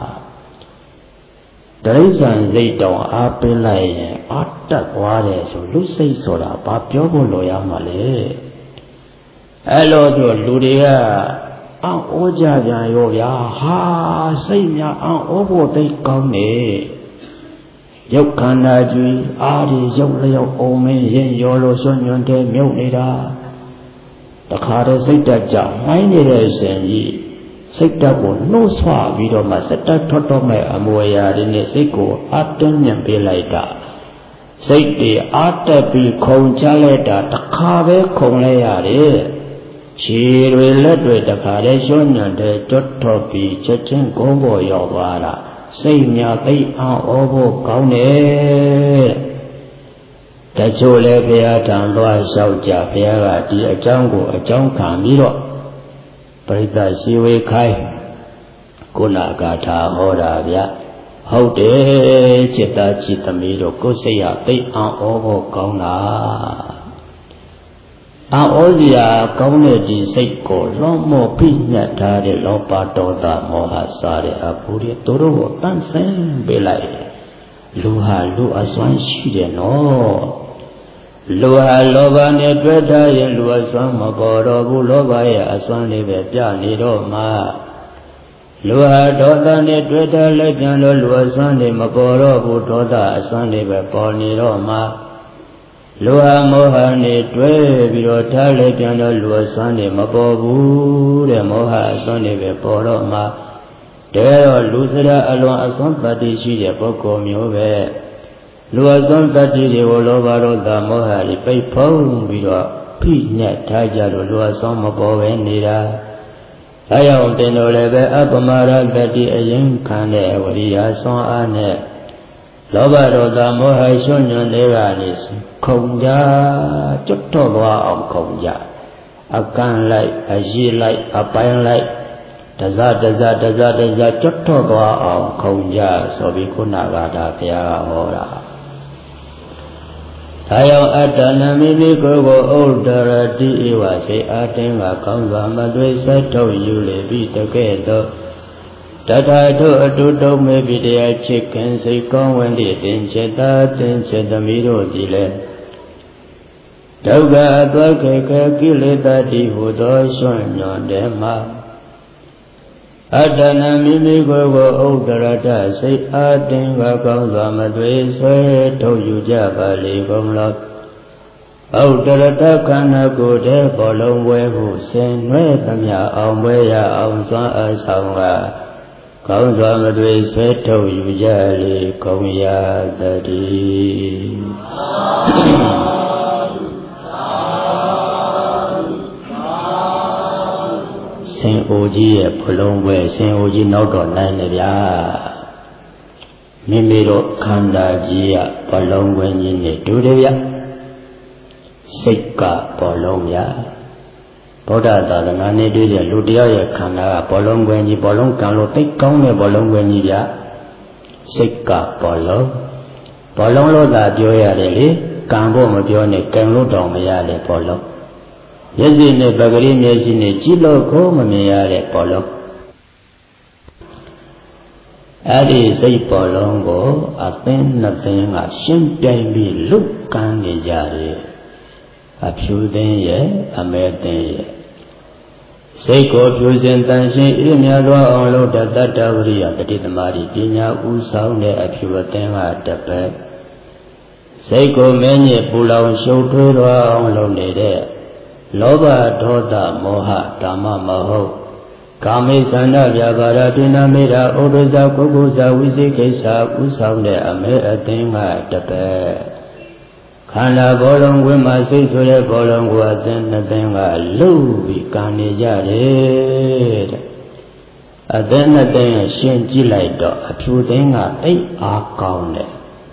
တရိစ္ဆာန်စိတ်တောင်အားပေးလိုက်ရင်အတက်သွားတယ်ဆိုလူစိတ်ဆိုတာဘာပြောဖို့လိုရမှာလဲအဲ့လိုဆိုလူတွေကအံ့ဩကြပြန်ရောဗျာဟာစိတ်များအံ့ဩဖို့သိကောင်းနေရုပ်ခန္ဓာကြီးအားဒီရုပ်လျောက်အောင်မင်းရင်ရောလို့ဆွညွန်တဲ့မြုပ်နေတာတခါတည်းစိတ်တက်ကြမှိုင်းနေတဲ့ရှင်ကြီးစိတ်တက်ကိုနှိုးဆွပြီးတော့မှစက်တက်ထွက်တော့မဲ့အမွေအရာတွေနဲ့စိတ်ကိုအတင်းမြင်ပေးလိုက်တာစိတ်တွေအတက်ပြီးခုန်ချလိုက်တာတခါပဲခုန်လိုက်ရတယ်ခြေတွေလက်တွေတခါတည်းရွှွညံတဲ့ကြွတ်တော့ပြီးချက်ချင်းကုန်းပေါ်ရောက်သွားတာစိတ်များသိအောင်ဩဖို့ကောင်းတယ်တချို့လည်းဘုရားထံသွားလျှောက်ကြဘုရားကဒီအကြောင်းကိုအကြောင်းခံပြီးတော့ပရိသတ်ရှိဝေခိုင်းကုဏဂါထာဟောတာဗျဟုတ်တယ်จิตตจิตသမီးတို့ကိုယ်စိတ်ရသိအောင်ဩဖို့ကောင်းတာအဩစရာကောင်းတဲ့ဒီစိတ်ကိုလွန်မောဖိညတ်ထားတဲ့လောဘဒေါသမောဟစားတဲ့အပူတွေတို့တို့ကိုတန့်ဆင်းပေးလိုက်လူဟာလူအစွမ်းရှိတယ်နော်လူဟာလောဘနဲ့တွေ့ထားရင်လူအစွမ်းမပေါ်တော့ဘူးလောဘရဲ့အစွမ်းလေးပဲပြနေတော့မှလူဟာဒေါသနဲ့တွေ့ထားလိုက်ပြန်လို့လူအစွမ်းလေးမပေါ်တော့ဘူးဒေါသအစွမ်းလေးပဲပေါ်နေတော့မှလူဟာမောဟနဲ့တွေ့ပြီးတော့ထားလိုက်ပြန်တော့လူအစွမ်းလေးမပေါ်ဘူးတဲ့မောဟအစွမ်းလေးပဲပေါ်တော့မှတဲတော့လူစရာအလွန်အစွမ်းတတ္တိရှိတဲ့ပုဂ္ဂိုလ်မျိုးပဲလူအစွမ်းတတ္တိတွေကိုလောဘဒေါသမောဟတွေပိတ်ဖုံးပြီးတော့ဖိညတ်ထားကြလို့လူအစွမ်းမပေါ်ပဲနေတာအဲကြောင့်တင်တော်လည်းပဲအပမရတတ္တိအရင်ခံတဲ့ဝရိယစွမ်းအားနဲ့လောဘဒေါသမောဟရွှွညွန့်တွေကနေခုန်ကြကျွတ်တော့သွားအောင်ခုန်ကြအကန့်လိုက်အရှိလိုက်အပိုင်းလိုက်တဇတဇတဇတဇကျွတ်တော့သွားအောင်ခုန်ကြဆိုပြီးခုနကတာဘုရားဟောတာဒါကြောင့်အတ္တနမိမိကိုယ်ကိုဥဒ္ဒရတိဧဝစေအတင်းကကောင်းစွာမသွေးဆက်ထုတ်ယူလေပြီးတကဲ့သို့တထာထုအတုတုံးမေပိတရားချစ်ခင်စိတ်ကောင်းဝင်သည့်တင်ချစ်သာတင်ချစ်သမီးတို့သည်လည်းဒုက္ခအသွက်ခေခေကိလေသာတိဟူသောရွှွညွန့်တယ်မှာအတ္တနာမိမိကိုယ်ကိုဥဒ္ဒရတစိတ်အားတင်းကကောင်းစွာမသွေဆွဲထုတ်ယူကြပါလေကုန်လောဥဒ္ဒရတခန္ဓာကိုယ်တဲ့ဘောလုံးပွဲဟုဆင်နွဲ့သမျှအောင်ပွဲရအောင်စွမ်းအားဆောင်ကကောင်းစွာမသွေဆွဲထုတ်ယူကြလေကုန်ရသတည်းဆင်အိုကြီးရဲ့ဘလုံးပွဲရှင်အိုကြီးနောက်တော့နိုင်နေဗျာမိမိတို့ခန္ဓာကြီးကဘလုံးပွဲကြီးနဲ့တူတယ်ဗျစိတ်ကဘလုံးဗျာဗုဒ္ဓသာသနာနဲ့တွေ့တဲ့လူတယောက်ရဲ့ခန္ဓာကဘလုံးပွဲကြီးဘလုံးကံလို့သိကောင်းတဲ့ဘလုံးပွဲကြီးဗျာစိတ်ကဘလုံးဘလုံးလို့သာပြောရတယ်လေကံဖို့မပြောနဲ့ကံလို့တောင်မရတဲ့ဘလုံးမျက်စိနဲ့ပဂရိမျက်စိနဲ့ကြည့်လို့ကိုမမြင်ရတဲ့ဘလုံးအဲ့ဒီစိတ်ဘလုံးကိုအသင်းနှစ်သင်းကရှင်းပြိုင်ပြီးလုတ်ကမ်းနေကြတယ်အဖြူသင်းရဲ့အမဲသင်းရဲ့စိတ်ကိုဖြူစင်တန်ရှင်းအေးမြသောအောင်လို့တတ္တဝရိယပဋိသမารိပညာဥဆောင်တဲ့အဖြူအသင်းကတပတ်စိတ်ကိုမင်းညစ်ပူလောင်ရှုပ်ထွေးတော်အောင်လုပ်နေတဲ့လောဘဒေါသမောဟဓမ္မမဟုတ်ကာမိသန္တာဗျာပါဒတိနာမေတာဩဒဇာကုက္ကုဇာဝိသိကိစ္စဥဆောင်တဲ့အမဲအသင်းကတပတ်ခန္ဓာဘောလုံးဝိမာစိတ်ဆိုတဲ့ဘောလုံးကိုအသင်းနှစ်သင်းကလှုပ်ပြီးကံနေကြတယ်တဲ့အသင်းနှစ်သင်းရှင်းကြည့်လိုက်တော့အဖြူသင်းကအိတ်အားကောင်းတယ်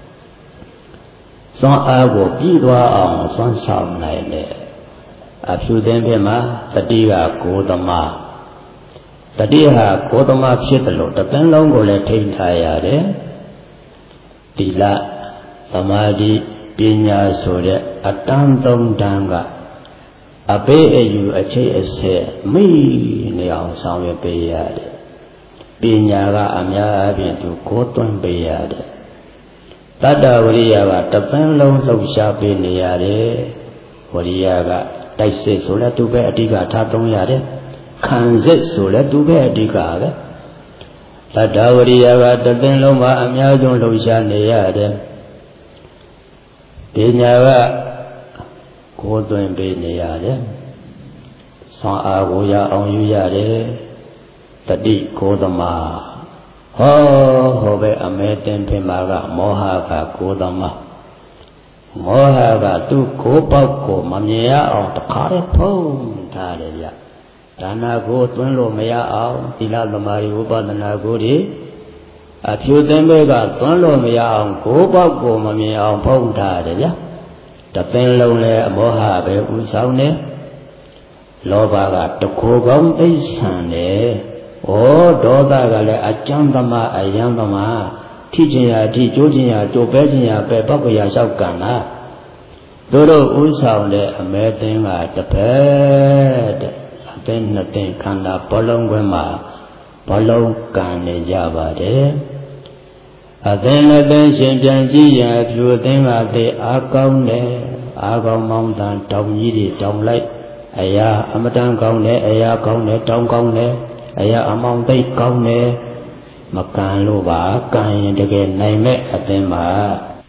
စွမ်းအားကိုပြီးသွားအောင်စွမ်းဆောင်နိုင်တယ်အဖြူသင်းဖြစ်မှာတတိကကိုသမားတတိဟာကိုသမားဖြစ်တယ်လို့တသင်းလုံးကိုလည်းထိန်းထားရတယ်တိလသမာဓိပညာဆိုတဲ့အတန်းသုံးတန်းကအပေအယူအချိတ်အဆက်မိနေအောင်ဆောင်ရွက်ပေးရတယ်ပညာကအများအပြားသူကိုသွင်းပေးရတယ်တတ္တဝရိယကတသန်းလုံးလှုပ်ရှားပေးနေရတယ်ဝရိယကတိုက်စစ်ဆိုလဲသူပဲအဓိကထားသုံးရတယ်ခံစစ်ဆိုလဲသူပဲအဓိကပဲတတ္တဝရိယကတသန်းလုံးမှာအများဆုံးလှုပ်ရှားနေရတယ်ပညာကကိုယ်သွင်းပေးနေရတယ်ဆွမ်းအားကိုရအောင်ယူရတယ်တတိကိုသမားဟောဟောပဲအမဲတင်ဖြစ်မှာကမောဟကကိုသမားမောဟကသူ့ကိုပေါက်ကိုမမြင်ရအောင်တခါတည်းဖုံးထားတယ်ဗျဒါနာကိုသွင်းလို့မရအောင်သီလသမာဓိဥပဒနာကိုဒီအဖြူသင်းဘက်ကသွန်းလို့မရအောင်ကိုယ်ပေါက်ကိုမမြင်အောင်ဖုံးထားတယ်ဗျာတသင်းလုံးလဲအမောဟပဲဥဆောင်တယ်လောဘကတခိုးကောင်းသိဆန်တယ်ဩဒေါသကလည်းအကျမ်းသမားအယံသမားထိကျင်ရာထိကျိုးကျင်ရာတိုးပဲကျင်ရာပဲပောက်ကရာလျှောက်ကံလားတို့တို့ဥဆောင်တဲ့အမဲသင်းကတပတ်တဲ့အသင်းနှစ်သင်းခန္ဓာဘလုံးခွဲမှာဘလုံးကံနေကြပါတယ်အသင်းနှစ်သင်းရှင်ပြန်ကြည့်ရင်အဖြူအသင်းကသိအားကောင်းတယ်အားကောင်းမောင်းတန်တောင်ကြီးတွေတောင်လိုက်အရာအမတန်ကောင်းတယ်အရာကောင်းတယ်တောင်ကောင်းတယ်အရာအမောင်သိကောင်းတယ်မကံလို့ပါကံရင်တကယ်နိုင်မဲ့အသင်းပါ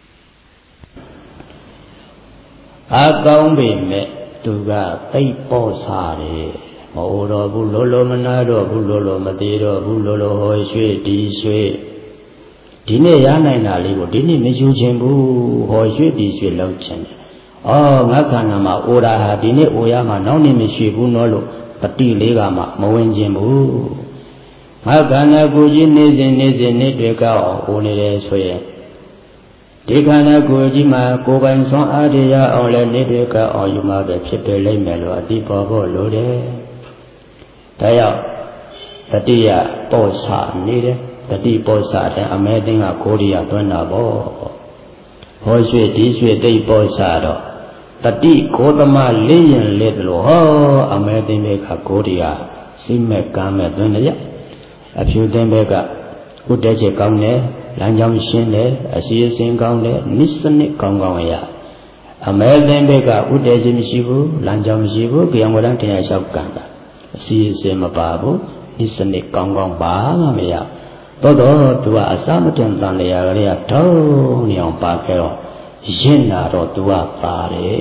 အားကောင်းပေမဲ့သူကသိပေါ့စားတယ်မအိုတော့ဘူးလောလောမနာတော့ဘူးလောလောမသေးတော့ဘူးလောလောဟောရွှေ့ဒီရွှေ့ဒီနေ့ရနိုင်တာလေးကိုဒီနေ့မယူခြင်းဘူးဟောရွှေ့ဒီရွှေ့လောက်ခြင်းတယ်အော်ငါခန္ဓာမှာအိုတာဟာဒီနေ့အိုရမှာနောက်နေ့မရှိဘူးနော်လို့တတိလေးကမှမဝင်ခြင်းဘူးငါခန္ဓာကိုယ်ကြီးနေစဉ်နေစဉ်နေ့တွေကောက်အောင်အိုနေတယ်ဆိုရင်ဒီခန္ဓာကိုယ်ကြီးမှာကိုယ်ပိုင်ဆွမ်းအားရအောင်လဲနေ့တွေကောက်အောင်ယူမှာပဲဖြစ်ပေလိမ့်မယ်လို့အတိပေါ်ဖို့လိုတယ်ဒါကြောင့်တတိယပေါ့ဆနေတယ်တတိပေါ့ဆတဲ့အမဲသိန်းကကိုရိယာသွန်းတာပေါ့ဟောရွှေ့ဒီရွှေ့သိပေါ့ဆတော့တတိကိုသမလေးရင်လေးတယ်လို့ဟောအမဲသိန်းဘက်ကကိုရိယာစိမဲ့ကမ်းမဲ့သွန်းတယ်အဖြူသိန်းဘက်ကဥတ္တချက်ကောင်းတယ်လမ်းကြောင်းရှင်းတယ်အစီအစဉ်ကောင်းတယ်နိစ္စနစ်ကောင်းကောင်းရအမဲသိန်းဘက်ကဥတ္တချက်မရှိဘူးလမ်းကြောင်းမရှိဘူးကြောင်ဝရံတရားလျှောက်ကံတာအစီအစဉ်မပါဘူးဒီစနစ်ကောင်းကောင်းပါမှမရတော့တော့သူကအစမတန်တန်လျာကလေးကထုံးနေအောင်ပါခဲ့တော့ရင့်လာတော့သူကပါတယ်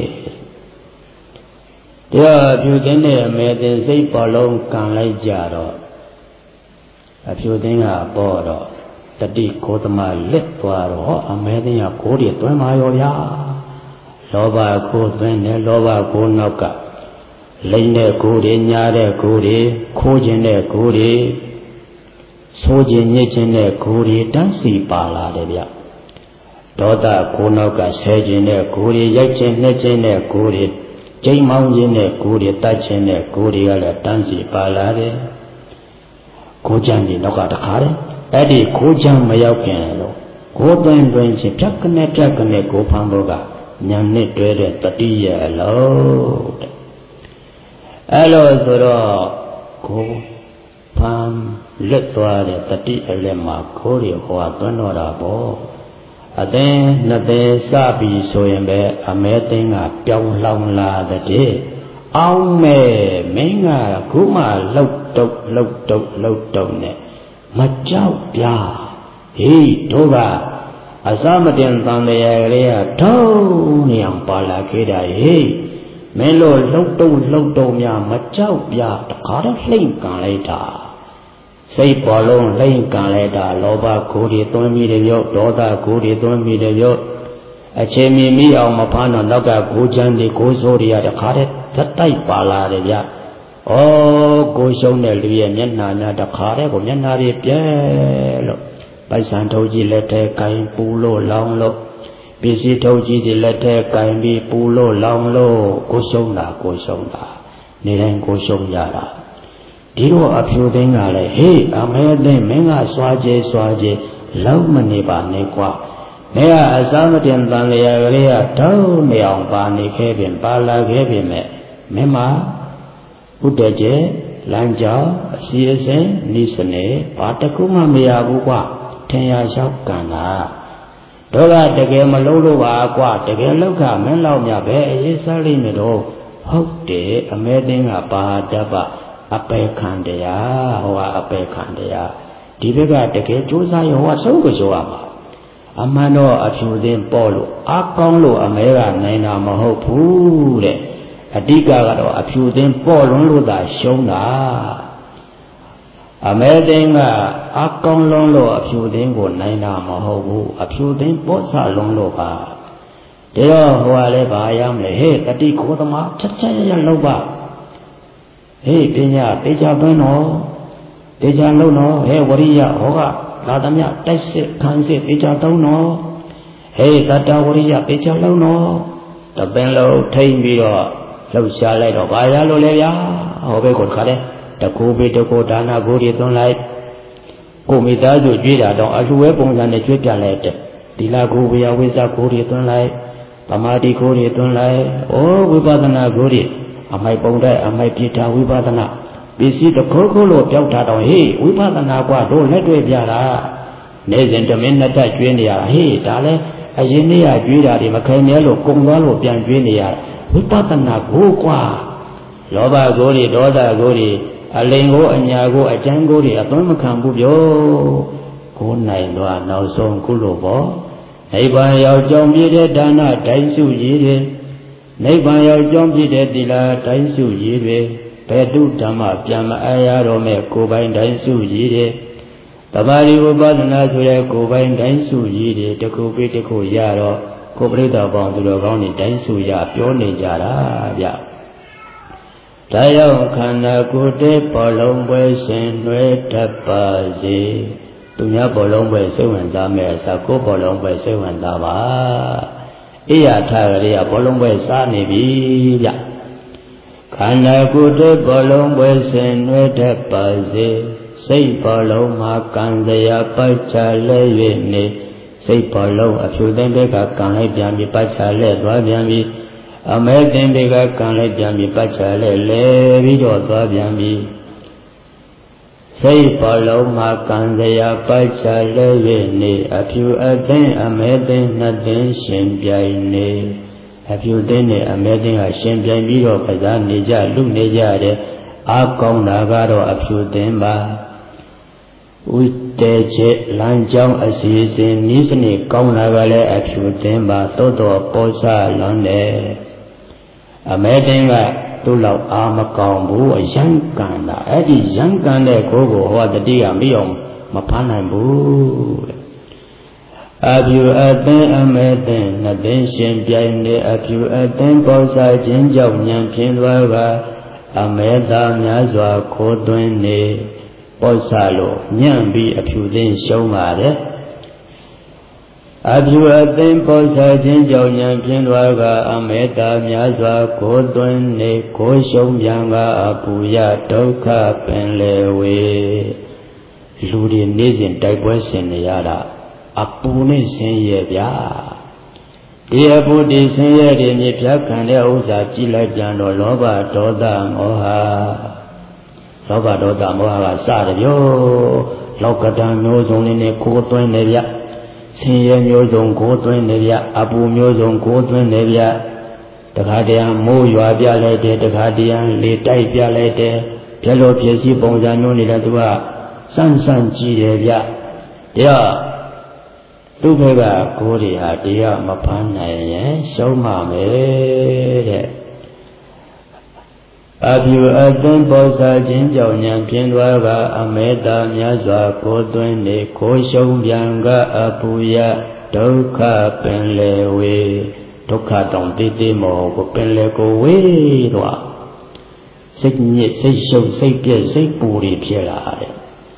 တရားဖြူသိန်းတဲ့အမေသိန်းစိတ်ပေါ်လုံးကန်လိုက်ကြတော့အဖြူသိန်းကပေါ်တော့တတိကိုသမလက်သွားတော့အမေသိန်းကကိုယ်တည်းသွင်းပါရောဗျာလောဘကိုသွင်းတယ်လောဘကိုနောက်ကလိမ့်တဲ့ကိုယ်တွေညားတဲ့ကိုယ်တွေခိုးခြင်းတဲ့ကိုယ်တွေဆိုးခြင်းညစ်ခြင်းတဲ့ကိုယ်တွေတန်းစီပါလာတယ်ဗျဒေါသကိုယ်နောက်ကဆဲခြင်းတဲ့ကိုယ်တွေရိုက်ခြင်းနှက်ခြင်းတဲ့ကိုယ်တွေကျိမ်းမောင်းခြင်းတဲ့ကိုယ်တွေတတ်ခြင်းတဲ့ကိုယ်တွေကလည်းတန်းစီပါလာတယ်ကိုကြံဒီနောက်ကတခါတယ်အဲ့ဒီကိုကြံမရောက်ခင်လို့ကိုသွင်းသွင်းချင်းဖြတ်ကနေဖြတ်ကနေကိုဖမ်းဖို့ကညာနဲ့တွဲတဲ့တတိယအလုံးတဲ့အဲ့လိုဆိုတော့ကိုဖမ်းလွတ်သွားတဲ့တတိအလက်မှာခိုးတွေဟောသွန်းတော့တာပေါ့အသင်းနှစ်သိန်းစပြီဆိုရင်ပဲအမဲသိန်းကပြောင်းလောင်လာတဲ့အောင်မဲ့မင်းကခုမှလှုပ်တုတ်လှုပ်တုတ်လှုပ်တုတ်နဲ့မကြောက်ပြဟေးတို့ကအစမတင်တန်တရားကလေးကထုံးနေအောင်ပါလာခဲ့တာဟေးမင်းတို့လှုပ်တုတ်လှုပ်တုတ်များမကြောက်ပြတခါတော့လှိမ့်ကန်လိုက်တာစိတ်ပေါ်လုံးလှိမ့်ကန်လိုက်တာလောဘကိုယ်တွေသွင်းမိတယ်ပြောဒေါသကိုယ်တွေသွင်းမိတယ်ပြောအချိန်မီမိအောင်မဖမ်းတော့နောက်ကကိုချမ်းတွေကိုဆိုးတွေကတခါတည်းဓာတ်တိုက်ပါလာတယ်ဗျဩကိုရှုံးတဲ့လူရဲ့မျက်နှာများတခါတည်းကိုမျက်နှာတွေပြဲလို့ပိုက်ဆံထုတ်ကြီးလက်ထဲကင်ပူလို့လောင်းလို့ပစ္စည်းထုတ်ကြီးတွေလက်ထဲကင်ပြီးပူလို့လောင်းလို့ကိုရှုံးတာကိုရှုံးတာနေတိုင်းကိုရှုံးရတာဒီတော့အဖြူသိန်းကလည်းဟေးအမဲသိန်းမင်းကစွာကျေစွာကျေလောက်မနေပါနဲ့ကွာမင်းကအစားမတင်တန်လျာကလေးကတောင်းနေအောင်ပါနေခဲ့ပြင်ပါလာခဲ့ပြင်မဲ့မင်းမဥတကျေလမ်းကြောင်းအစီအစဉ်နိစနေဘာတခုမှမရဘူးကွာထင်ရလျှောက်ကံတာတို့ကတကယ်မလုံးလို့ပါကွာတကယ်လောက်ကမင်းလောက်မြပဲအေးစားလိမ့်မယ်တော့ဟုတ်တယ်အမဲသိန်းကပါတပအပေခံတရားဟောအပေခံတရားဒီဘက်ကတကယ်ကြိုးစားရောဟောဆုံးကိုဆိုရမှာအမှန်တော့အဖြူသိန်းပေါ်လို့အကောင်းလို့အမဲကနိုင်တာမဟုတ်ဘူးတဲ့အဓိကကတော့အဖြူသိန်းပေါ်လွန်းလို့သာရှုံးတာအမဲသိန်းကအကောင်းလုံးလို့အဖြူသိန်းကိုနိုင်တာမဟုတ်ဘူးအဖြူသိန်းပေါ်ဆလုံးလို့ပါဒါတော့ဟိုကလည်းဘာရမလဲဟေးတတိကိုသမားချက်ချက်ရရလောက်ပါဟေးပညာတေချာသွင်းတော့တေချာလုံးတော့ဟဲ့ဝရိယဟောကလာသမျှတိုက်စစ်ခံစစ်တေချာသုံးတော့ဟေးတတဝရိယတေချာလုံးတော့တပင်လုံးထိမ့်ပြီးတော့လှုပ်ရှားလိုက်တော့ဘာရလို့လဲဗျာဟောဘဲကိုခါတဲ့တကူပေးတကူဒါနာကိုတွေသွန်းလိုက်ကိုမိသားစုကြွေးတာတော့အလှဝဲပုံစံနဲ့ကြွေးပြလိုက်တဲ့ဒီလာကိုဝေယဝိဇ္ဇကိုတွေသွန်းလိုက်သမာဓိကိုတွေသွန်းလိုက်ဩဝိပဿနာကိုတွေအမိုက်ပုံတဲ့အမိုက်ပြတာဝိပဿနာပစ္စည်းတခိုးခိုးလို့ပြောက်တာတော့ဟေးဝိပဿနာကွာတို့လက်တွေ့ပြတာနေစဉ်တမင်းနှစ်တက်ကျွေးနေရဟေးဒါလဲအရင်နေ့ကကျွေးတာတွေမခိုင်မဲလို့ကုံသွားလို့ပြန်ကျွေးနေရဝိပဿနာကိုကွာလောဘကိုတွေဒေါသကိုတွေအလိန်ကိုအညာကိုအကျမ်းကိုတွေအသွမ်းမခံဘူးပြောကိုနိုင်တော့နောက်ဆုံးကုလို့ပေါ့နိဗ္ဗာန်ရောက်ကြောင်းပြည့်တဲ့ဒါနတိုင်းစုရည်တွေနိဗ္ဗာန်ရောက်ကြောင်းပြည့်တဲ့သီလတိုင်းစုရည်တွေဘယ်တုဓမ္မပြန်မအားရတော့မဲ့ကိုယ်ပိုင်တိုင်းစုရည်တွေတပါရီဥပဒနာဆိုတဲ့ကိုယ်ပိုင်တိုင်းစုရည်တွေတစ်ခုပြီးတစ်ခုရတော့ကိုပြိတ္တာပေါင်းသူတော်ကောင်းတွေတိုင်းစုရပြောနေကြတာဗျဒါကြောင့်ခန္ဓာကိုယ်တည်းပေါ်လုံးပွဲရှင်နှွဲတတ်ပါစေသူများပေါ်လုံးပွဲစိတ်ဝင်စားမဲ့အစားကိုယ်ပေါ်လုံးပွဲစိတ်ဝင်စားပါအိယာထကလေးကဘောလုံးပွဲစားနေပြီဗျခန္ဓာကိုယ်တည်းဘောလုံးပွဲဆင်နွှဲတတ်ပါစေစိတ်ဘောလုံးမှာကံစရာပိုက်ချလဲ၍နေစိတ်ဘောလုံးအဖြူသိမ့်တဲ့ကကံလိုက်ပြန်ပြီးပိုက်ချလဲသွားပြန်ပြီးအမဲသိမ့်တဲ့ကကံလိုက်ပြန်ပြီးပိုက်ချလဲလဲပြီးတော့သွားပြန်ပြီးစိတ်ဘောလုံးမှာကံစရာပိုက်ချလဲ၍နေအဖြူအသိမ့်အမဲသိမ့်နှစ်သိမ့်ရှင်ပြိုင်နေအဖြူသိမ့်နဲ့အမဲသိမ့်ကရှင်ပြိုင်ပြီးတော့ကစားနေကြလူနေကြတယ်အကောင်းတာကတော့အဖြူသိမ့်ပါဝိတေချက်လမ်းကြောင်းအစီအစဉ်ဤစနစ်ကောင်းတာကလည်းအဖြူသိမ့်ပါသို့တော်ပေါ်ဆလွန်တယ်အမဲသိမ့်ကသူ့လောက်အာမကောင်းဘူးအယံကန်တာအဲ့ဒီယံကန်တဲ့ကိုယ်ကိုဟောတတိကမပြောင်းမဖမ်းနိုင်ဘူးအဖြူအသင်းအမဲသိမ့်နှစ်သိမ့်ရှင်ပြိုင်နေအဖြူအသင်းပေါ်စားခြင်းကြောင့်ဉာဏ်ဖြင့်သွားပါအမေသာများစွာခိုးသွင်းနေပေါ့ဆလို့ညံ့ပြီးအဖြူသိမ်းရှုံးပါတယ်အဖြူအသိမ်းပေါ့ဆခြင်းကြောင့်ဉာဏ်ဖြင့်သွားကအမေသာများစွာခိုးသွင်းနေခိုးရှုံးပြန်ကအပူရဒုက္ခပင်လေဝေလူတွေနေ့စဉ်တိုက်ပွဲဆင်နေရတာအပူနဲ့ဆင်းရဲဗျာဒီအပူဒီဆင်းရဲတွေမြေပြခံတဲ့ဥစ္စာကြည့်လိုက်ပြန်တော့လောဘဒေါသမောဟလောဘဒေါသမောဟကစတယ်ပြောလောကဓာတ်မျိုးစုံလေးနဲ့ကိုယ်သွင်းနေဗျဆင်းရဲမျိုးစုံကိုယ်သွင်းနေဗျအပူမျိုးစုံကိုယ်သွင်းနေဗျတခါတည်းမိုးရွာပြလိုက်တယ်တခါတည်းလေတိုက်ပြလိုက်တယ်ပြလို့ပြည့်စည်ပုံစံမျိုးနေတဲ့သူကစမ်းစမ်းကြည့်တယ်ဗျတရားသူ့ဘက်ကကိုယ်တွေဟာတရားမဖမ်းနိုင်ရင်ရှုံးမှာမယ်တဲ့အပြူအသွင်းပေါ်စားခြင်းကြောင့်ဉာဏ်ဖြင့်သွားကအမေတ္တာများစွာကိုသွင်းနေကိုရှုံးပြန်ကအပူရဒုက္ခပင်လေဝေဒုက္ခတောင်တိတိမောကိုပင်လေကိုဝေတော့စိတ်ညစ်စိတ်ရှုပ်စိတ်ပြည့်စိတ်ပူတွေဖြစ်လာတယ်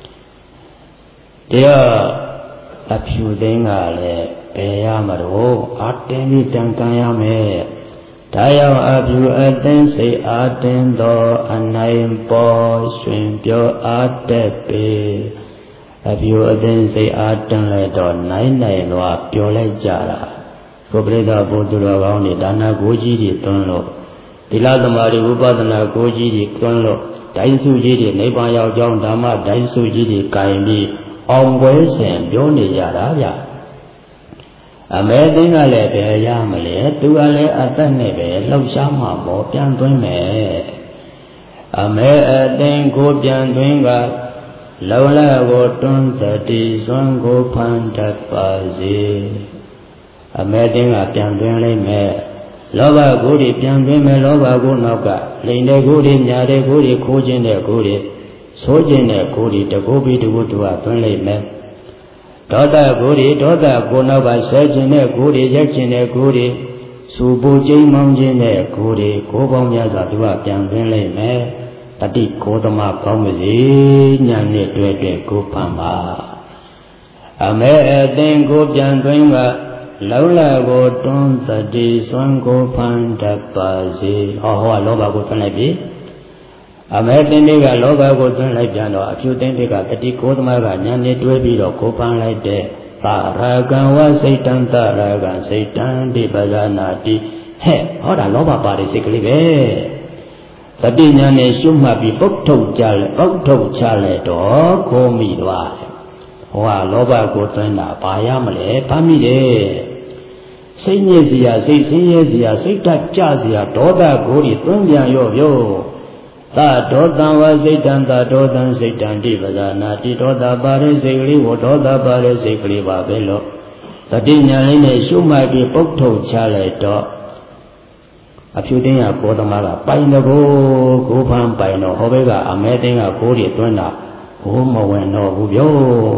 တရားအဖြူသိန်းကလည်းဘယ်ရမလို့အတင်းပြီးတန်ကန်ရမယ်ဒါကြောင့်အဖြူအသိန်းစိတ်အာတင်းသောအနိုင်ပေါ်ရှင်ပြောအားတက်ပေအဖြူအသိန်းစိတ်အာတင်းလိုက်တော့နိုင်နိုင်တော့ပြောလိုက်ကြတာကိုပြိဿဘုသူတော်ကောင်းတွေဒါနကိုကြီးတွေတွန်းလို့သီလသမာဓိဥပဒနာကိုကြီးတွေတွန်းလို့ဒိုင်းစုကြီးတွေနိဗ္ဗာန်ရောက်ကြောင်းဓမ္မဒိုင်းစုကြီးတွေကြင်ပြီးအောင်ပွဲစဉ်ပြောနေကြတာဗျအမေသိန်းကလည်းပဲရမလဲသူကလည်းအသက်နဲ့ပဲလှုပ်ရှားမှာပေါ့ပြန်သွင်းမယ်အမေအသိန်းကိုပြန်သွင်းကလုံလကိုတွန်းသတိစွမ်းကိုဖန်တတ်ပါစေအမေသိန်းကပြန်သွင်းလိုက်မယ်လောဘကိုယ်တွေပြန်သွင်းမယ်လောဘကိုနောက်ကလိန်တဲ့ကိုယ်တွေညာတဲ့ကိုယ်တွေခိုးခြင်းတဲ့ကိုယ်တွေဆိုးခြင်းတဲ့ကိုယ်ဒီတကူပြီးတကူတူကသွင်းလိုက်မယ်ဒေါသကိုယ်ဒီဒေါသကိုနောက်ကဆဲခြင်းတဲ့ကိုယ်ဒီရက်ခြင်းတဲ့ကိုယ်ဒီစူပူကျိမ်းမောင်းခြင်းတဲ့ကိုယ်ဒီကိုယ်ပေါင်းများစွာသူကပြန်သွင်းလိုက်မယ်တတိကိုယ်သမကောင်းပါစေညာနဲ့တွေ့တွေ့ကိုဖန်ပါအမေအသိင်ကိုပြန်သွင်းကလောလာကိုတွန်းသတိစွမ်းကိုဖန်တတ်ပါစေဟောဟောလောဘကိုသွင်းလိုက်ပြီအမေတင်းတွေကလောဘကိုသွင်းလိုက်ပြန်တော့အဖြူတင်းတွေကတတိကိုသမကညာနေတွဲပြီးတော့ကိုပန်းလိုက်တဲ့သာရကံဝစိတ်တံတရကံစိတ်တံဒီပဇာနာတိဟဲ့ဟောတာလောဘပါတဲ့စိတ်ကလေးပဲတတိညာနေရှုမှတ်ပြီးပုတ်ထုတ်ကြလဲပုတ်ထုတ်ချလဲတော့ကိုမိသွားတယ်ဟောလောဘကိုသွင်းတာဘာရမလဲဘာမိတယ်စိတ်ညစ်စရာစိတ်ဆင်းရဲစရာစိတ်ဓာတ်ကြစရာဒေါသကိုယ်ကြီးသွင်းပြန်ရော့ပြောသာဒေါသံဝစိတ်တံသာဒေါသံစိတ်တံတိပဇာနာတိဒေါသပါတဲ့စိတ်ကလေးကိုဒေါသပါတဲ့စိတ်ကလေးပါပဲလို့တတိညာလေးနဲ့ရှုမှတ်ပြီးပုတ်ထုတ်ချလိုက်တော့အဖြူတင်းကဘောဓမာကပိုင်တကိုကိုဖန်ပိုင်တော့ဟောဘဲကအမဲတင်းကကိုတွေတွန်းတာဘိုးမဝင်တော့ဘူးပြော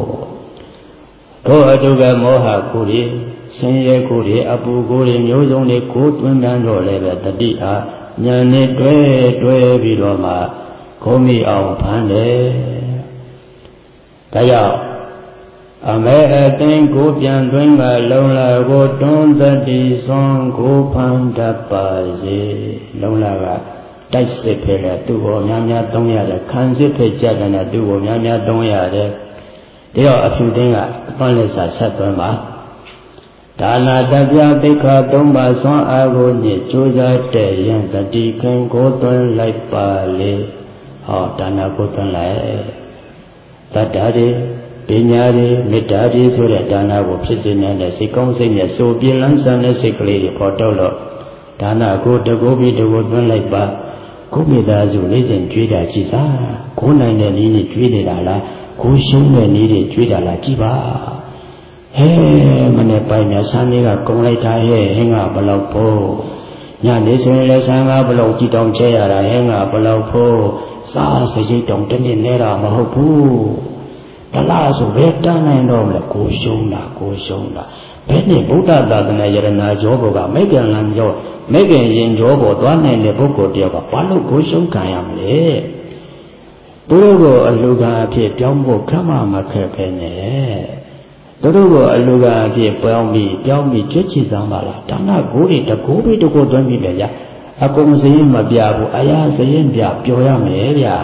တို့အတုကမောဟကိုတွေဆင်းရဲကိုတွေအပူကိုတွေမျိုးစုံတွေကိုတွန်းတန်းတော့လည်းပဲတတိဟာညာနဲ့တွဲတွဲပြီးတော့မှခုံးမိအောင်ဖမ်းတယ်ဒါကြောင့်အမေအသိင်ကိုပြန်သွင်းကလုံလာကိုတွန်းသတိစွမ်းကိုဖမ်းတတ်ပါစေလုံလာကတိုက်စစ်ဖဲလဲသူ့ကိုများများသုံးရတယ်ခံစစ်ဖဲကြတယ်နဲ့သူ့ကိုများများသုံးရတယ်ဒါတော့အဖြူတင်းကအသွမ်းလက်စာဆက်သွင်းပါဒါနာတပြသိက္ခာသုံးပါးစွမ်းအားကိုညစ်ကြိုးစားတဲ့ရင်တတိခင်ကိုသွင်းလိုက်ပါလေဟောဒါနာကိုသွင်းလိုက်တတ္တာတွေပညာတွေမေတ္တာတွေဆိုတဲ့ဒါနာကိုဖြစ်စေနေတဲ့စိတ်ကောင်းစိတ်နဲ့စိုးပြင်းလန်းဆန်းတဲ့စိတ်ကလေးတွေပေါ်တော့လို့ဒါနာကိုတကူပြီးတကူသွင်းလိုက်ပါကိုမိသားစုလေးစဉ်ကြွေးတာကြည့်စားကိုနိုင်တဲ့နည်းနဲ့ကြွေးနေတာလားကိုရှုံးတဲ့နည်းတွေကြွေးတာလားကြည့်ပါဟဲမနေ့ပိုင်းများဆန်းလေးကကုံလိုက်တာဟဲ့ဟင်းကဘလောက်ဖို့ညနေဆိုရင်လည်းဆန်းကဘလောက်ကြည့်တောင်ချဲရတာဟင်းကဘလောက်ဖို့စားစရိတ်တောင်တနည်းနဲတာမဟုတ်ဘူးတလားဆိုဘယ်တန်းနိုင်တော့မလဲကိုရှုံးတာကိုရှုံးတာဘယ်နဲ့ဗုဒ္ဓသာသနာယရနာကျောဘကမိတ်ပြန်လမ်းကျောမ mấy cái hiện chỗ của toán này là bố cổ điều và quá lúc cố sống cả em lệ tôi có lúc à thì trong bộ khám mà mà khởi cái này tôi có lúc à thì bao mì bao mì chết chỉ rằng mà là chẳng là cố đi ta cố biết tôi có toán mì bây giờ à cũng xây mà bia bộ ai à xây bia biểu em lệ bia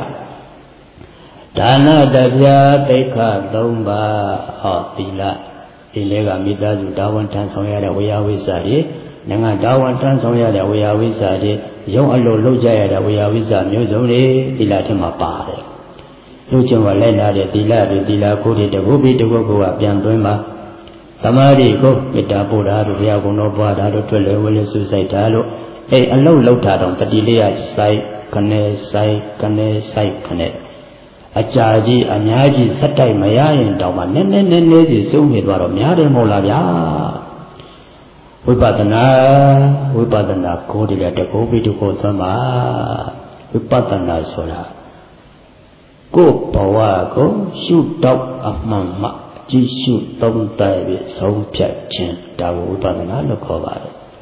đã na đã bia tây khá đông ba họ tì la tì lệ cả mi ta dù đào văn thanh xong ya đã quay ao với sa đi nhưng mà đào văn thanh xong ya đã quay ao với sa đi giống ở lô lô chạy ya đã quay ao với sa nhiều giống đi tì la thêm mà ba đấy lúc trước mà lên là để tì la để tì la cố đi để cố biết để cố cố àပြန်tới mà tama đi cố biết đã bù đá rồi bia cũng nó bùa đá rồi thuê lệ với lệ su say đá rồi ê anh lâu lâu thà đồng tì lệ say khăn nè say khăn nè say khăn nè à cha gì à nhà gì sát tay mà ya yên đâu mà nè nè nè nè gì xuống hết vào rồi nhà đây mua là ya Vipassana Vipassana cố đi là để cố biết được cố sao mà Vipassana số là cố bảo à cố siêu độc à mà mà chỉ siêu tông tại vì sống phật chân đạo Vipassana là có vậy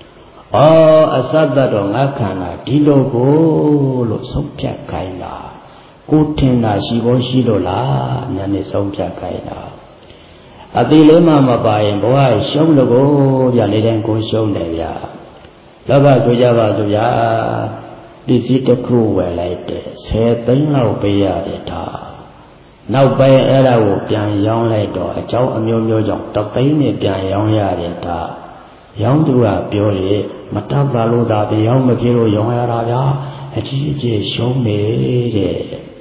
ờ à sát đó đó ngã khăn là đi đâu cố lo sống phật cái là cố thiên là si vô si đồ là nhà này sống phật cái là à tí lưỡi mà mà bài bố ai sống được cô giờ này đang cố sống này ya đó bà tôi ra bà tôi ra đi xí cái khu về lại để xe tính lâu bây giờ để thà lâu bây ở đâuပြန်giống lại đó cháu âm nhô nhô dòng tập tính nàyပြန်giống ra để thà giống tôi là biểu lệ mà ta vào lô đà thì giống mà kia lô giống ra đó ya chỉ chỉ sống này để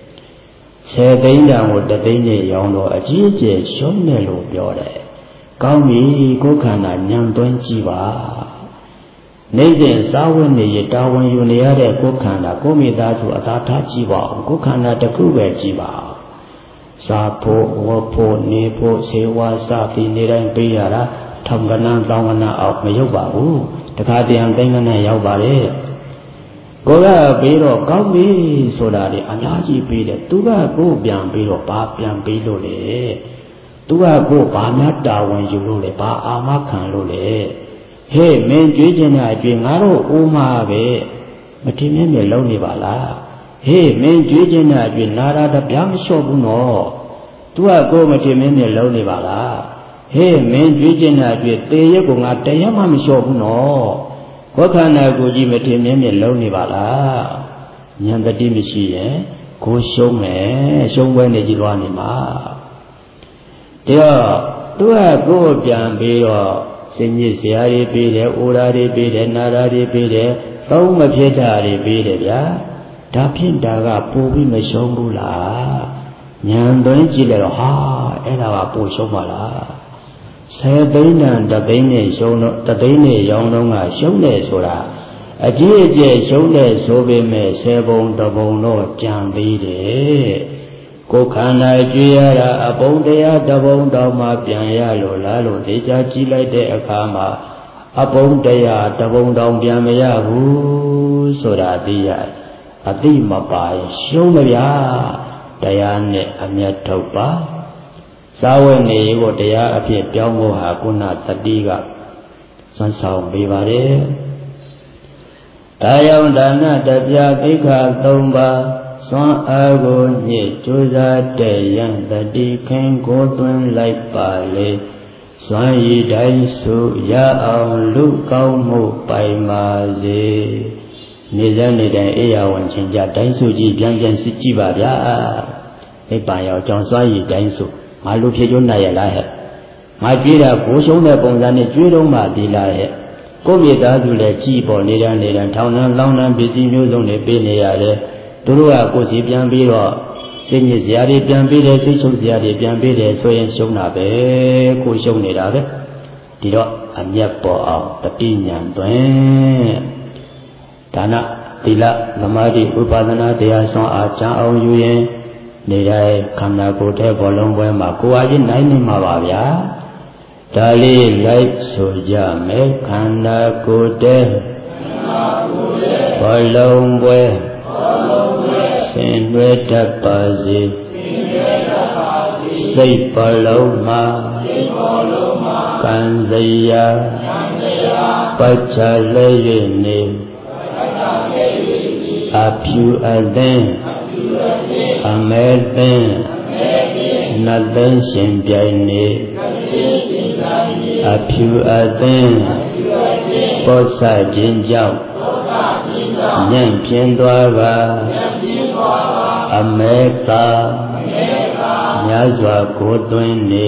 xe tính là một tập tính này giống đó chỉ chỉ sống này lô biểu đấy cao mỹ cố khả năng nhân tuân chi va nên diện sáu vấn đề đào văn yêu này ở đây cố khả năng cố mỹ ta chủ ở ta chi va cố khả năng đặc khu về chi va sa pho wo pho ne pho se wa sa ti ne dai pi ya da tham ka na taw ka na auk ma yauk ba bu takha tiyan tin ka na yauk ba leကိုကပြီးတော့ကောင်းပြီဆိုတာလေအများကြီးပြီးတယ်သူကကိုပြန်ပြီးတော့ဘာပြန်ပြီးလို့လေသူကကိုဘာများတာဝန်ယူလို့လေဘာအာမခံလို့လေဟေးမင်းကြွေးချင်တဲ့အကျွေးငါတို့ဦးမှာပဲမထင်မြင်မြင်လုံးနေပါလားဟေးမင်းကြွေးချင်တဲ့အကျွေးနာတာတပြားမလျှော့ဘူးနော်သူကကိုမထင်မြင်မြင်လုံးနေပါလားဟေးမင်းကြွေးချင်တဲ့အကျွေးတေရက်ကိုငါတရားမှမလျှော့ဘူးနော်ကိုယ်ခန္ဓာကိုယ်ကြီးမထင်မြင်မြင်လုံးနေပါလားဉာဏ်တတိမရှိရင်ကိုရှုံးမယ်ရှုံးပွဲနေကြည့်သွားနေမှာတရားသူကကိုယ်ပြန်ပြီးတော့စင်ကြီးဆရာတွေပြီးတယ်အိုရာတွေပြီးတယ်နာရာတွေပြီးတယ်သုံးမဖြစ်တာတွေပြီးတယ်ဗျာဒါဖြင့်ဒါကပိုပြီးမရှုံးဘူးလားဉာဏ်သွင်းကြည့်လိုက်တော့ဟာအဲ့ဒါကပိုရှုံးပါလားဆယ်သိန်းတန်တသိန်းနဲ့ရှုံးတော့တသိန်းနဲ့ရောင်းတော့ကရှုံးတယ်ဆိုတာအကြီးအကျယ်ရှုံးတယ်ဆိုပေမဲ့ဆယ်ပုံတပုံတော့ကြံသေးတယ်ကိုယ်ခန္ဓာကြွေရတာအပုံတရားတပုံတော့မှပြန်ရလို့လားလို့ဒေချာကြည့်လိုက်တဲ့အခါမှာအပုံတရားတပုံတော့ပြန်မရဘူးဆိုတာသိရအသိမပါရှုံးမရတရားနဲ့အမျက်ထုတ်ပါစာဝတ်နေကိုတရားအဖြစ်ပြောင်းဖို့ဟာကုဏတတိကစွမ်းဆောင်ပေးပါတယ်။ဒါကြောင့်ဒါနတပြသိက္ခာသုံးပါးစွမ်းအားကိုညှိကြိုးစားတဲ့ယံတတိခင်ကိုသွင်းလိုက်ပါလေ။စွမ်းရည်တိုင်းစုရအောင်လူကောင်းမှုပိုင်ပါစေ။နေစနေတိုင်းအေရဝန်ချင်းကြတိုင်းစုကြည့်ပြန်ပြန်စစ်ကြည့်ပါဗျာ။နိဗ္ဗာန်ရောက်ကြောင်းစွမ်းရည်တိုင်းစုငါလူဖြစ်ကျိုးနိုင်ရလားဟဲ့ငါကြွေးတာကိုရှုံးတဲ့ပုံစံနဲ့ကြွေးတော့မှဒီလားဟဲ့ကိုမိသားစုလည်းကြည်ပေါ်နေတာနေတာထောင်နှံလောင်းနှံပစ္စည်းမျိုးစုံတွေပေးနေရတယ်သူတို့ကကိုယ်စီပြန်ပြီးတော့စိတ်ညစ်စရာတွေပြန်ပြီးတယ်သိချုပ်စရာတွေပြန်ပြီးတယ်ဆိုရင်ရှုံးတာပဲကိုရှုံးနေတာပဲဒီတော့အမျက်ပေါ်အောင်တတိညာတွင်ဒါနသီလသမာဓိဥပဒနာတရားဆောင်အားချမ်းအောင်ယူရင်နေတိုင်းခန္ဓာကိုယ်တဲ့ဘောလုံးပွဲမှာကိုယ်အချင်းနိုင်နေမှာပါဗျာဒါလေးလိုက်ဆိုကြမယ်ခန္ဓာကိုယ်တဲ့ဘောလုံးပွဲဆင်နွှဲတတ်ပါစေစိတ်ဘောလုံးမှာကံစရာပတ်ချလဲ၍နေအဖြူအသင်းအမဲသင်းနတ်သင်းရှင်ပြိုင်နေအဖြူအသင်းပောဆခြင်းကြောင့်ညံ့ပြင်းသွားကအမဲသာများစွာကိုသွင်းနေ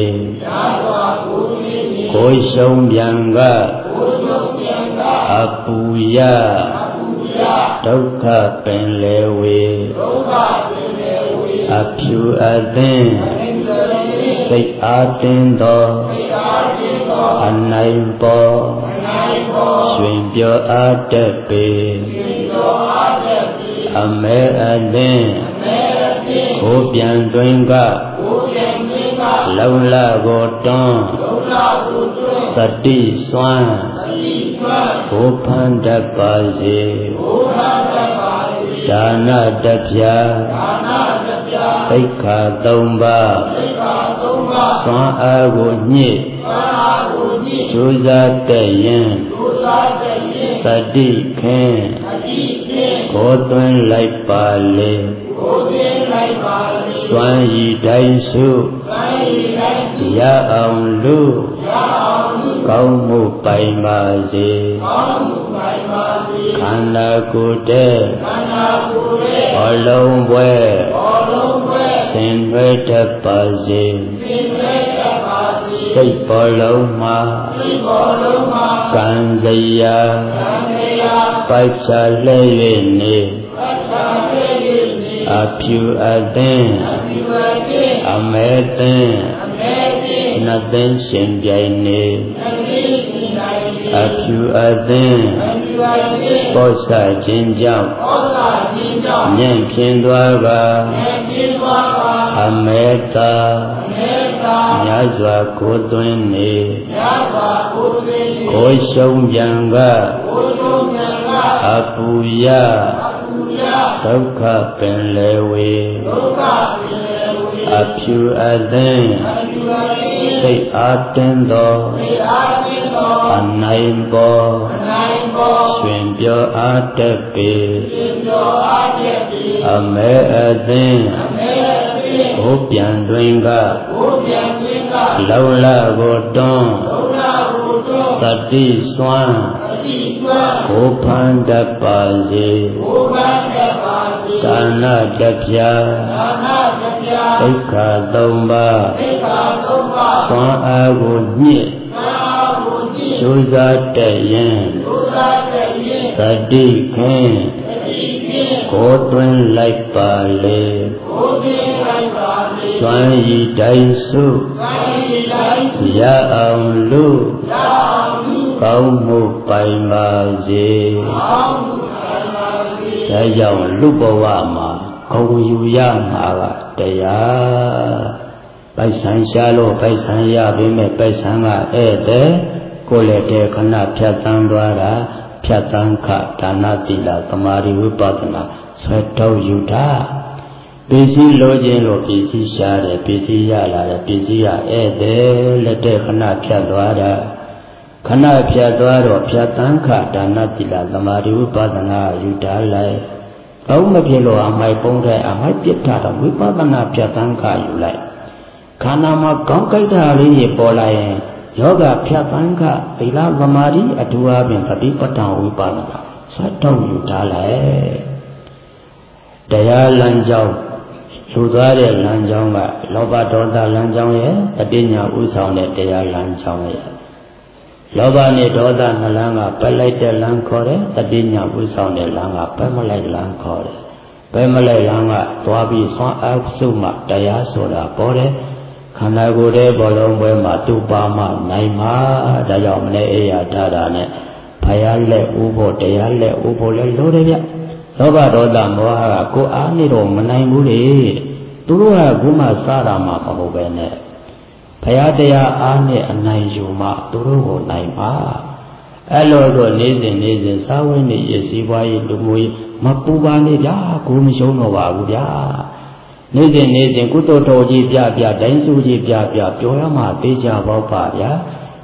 ကိုရှုံးပြန်ကအပူရဒုက္ခပင်လေဝေအဖြူအသင်းစိတ်အားတင်းသောအနိုင်ပေါ်ရွှင်ပြောအားတက်ပေအမဲအသင်းကိုပြန်တွင်ကလုံလကိုတွန်းသတိစွမ်းကိုဖန်တတ်ပါစေဒါနတပြာသိက္ခာသုံးပါးစွမ်းအားကိုညှစ်ကြိုးစားတဲ့ရင်သတိခင်ကိုသွင်းလိုက်ပါလေစွမ်းရည်တိုင်းစုရအောင်လူကောင်းမှုပိုင်ပါစေခန္ဓာကိုယ်တည်းဘောလုံးပွဲဆင်နွှဲတတ်ပါစေစိတ်ဘောလုံးမှာကံစရာပိုက်ချလဲ၍နေအဖြူအသင်းအမဲသင်းနတ်သင်းရှင်ပြိုင်နေအဖြူအသင်းပောဆခြင်းကြောင့်ညံ့ပြင်းသွားကအမဲသာများစွာကိုသွင်းနေကိုရှုံးပြန်ကအပူရဒုက္ခပင်လေဝေအဖြူအသင်းစိတ်အားတင်းသောအနိုင်ပေါ်ရွှင်ပြောအားတက်ပေအမဲအသင်းကိုပြန်တွင်ကလုံလကိုတွန်းသတိစွမ်းကိုဖန်တတ်ပါစေဒါနတပြာသိက္ခာသုံးပါးစွမ်းအားကိုညှစ်ကြိုးစားတဲ့ရင်သတိခင်ကိုသွင်းလိုက်ပါလေစွမ်းရည်တိုင်းစုရအောင်လူကောင်းမှုပိုင်ပါစေဒါကြောင့်လူဘဝမှာဂုဏ်ယူရမှာကတရားပိုက်ဆံရှားလို့ပိုက်ဆံရပြီးမဲ့ပိုက်ဆံကဧည့်သည်ကိုယ်လည်းတည်းခဏဖြတ်သန်းသွားတာဖြတ်သန်းခဒါနသီလသမာဓိဝိပဿနာဆွဲထုတ်ယူတာပစ္စည်းလိုခြင်းလို့ပစ္စည်းရှားတယ်ပစ္စည်းရလာတယ်ပစ္စည်းရဧည့်သည်လက်တည်းခဏဖြတ်သွားတာခဏဖြတ်သွားတော့ဖြတ်သန်းခဒါနသီလသမာဓိဝိပဿနာယူတာလိုက်ဘောင်းမဖြစ်လို့အမိုက်ပုံးတဲ့အမိုက်ပြစ်ထားတော့ဝိပဿနာဖြတ်သန်းခယူလိုက်ခန္ဓာမှာကောင်းကြိုက်တာလေးကြီးပေါ်လာရင်ယောဂဖြတ်သန်းခသီလသမာဓိအထူးအပြင်ပฏิပတ္တဝိပဿနာဆွတ်တော့ယူထားလိုက်တရားလမ်းကြောင်းလူသွားတဲ့လမ်းကြောင်းကလောဘဒေါသလမ်းကြောင်းရဲ့အတိညာဥဆောင်တဲ့တရားလမ်းကြောင်းရဲ့လောဘနဲ့ဒေါသနှလန်းကပယ်လိုက်တဲ့လမ်းခေါ်တယ်အတိညာဥဆောင်တဲ့လမ်းကပယ်မလိုက်လမ်းခေါ်တယ်ပယ်မလိုက်လမ်းကသွားပြီးဆွမ်းအားစုမှတရားဆိုတာပေါ်တယ်ခန္ဓာကိုယ်ရဲ့ဘောလုံးပွဲမှာသူ့ပါမနိုင်မှာဒါကြောင့်မနေ့အေးရထားတာနဲ့ဖယားလက်ဥဖို့တရားလက်ဥဖို့လဲလို့တယ်ဗျလောဘဒေါသမောဟကကိုယ်အားနေတော့မနိုင်ဘူးလေသူတို့ကခုမှစားတာမှမဟုတ်ပဲနဲ့ဘုရားတရားအားနဲ့အနိုင်ယူမှသူတို့ကိုနိုင်ပါအဲ့လိုတော့နေ့စဉ်နေ့စဉ်စာဝိနည်းရစီပွားရေးလူမျိုးရေးမပူပါနဲ့ဗျာကိုမရှုံးတော့ပါဘူးဗျာနေ့စဉ်နေ့စဉ်ကုသိုလ်တော်ကြီးပြပြတိုင်းစုကြီးပြပြပြောရမှသိကြပေါ့ပါဗျာ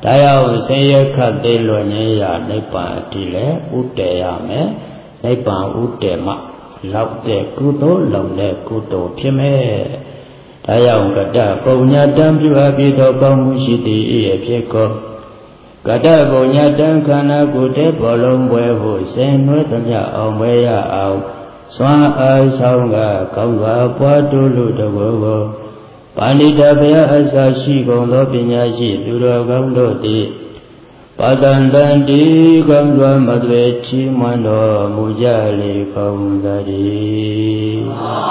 ဒါကြောင့်ဆင်းရဲခတ်သိမ်းလွတ်နေရနိဗ္ဗာန်အထိလည်းဥတည်ရမယ်နိဗ္ဗာန်ဥတည်မှလောက်တဲ့ကုသိုလ်လုံတဲ့ကုသိုလ်ဖြစ်မယ်ဒါကြောင့်ကတ္တပုံညာတံပြုအပ်ပြီးသောကောင်းမှုရှိသည်၏အဖြစ်ကိုကတ္တပုံညာတံခန္ဓာကိုယ်တည်းဘောလုံးပွဲဟုဆင်နွှဲသမျှအောင်ပွဲရအောင်စွမ်းအားဆောင်ကကောင်းစွာပွားတူလူတကူကိုပါဏိတဘုရားအစရှိကုန်သောပညာရှိသူတော်ကောင်းတို့သည်ပါတန်တန်တိကောင်းစွာမသွေချီးမွမ်းတော်မူကြလေကုန်သတည်း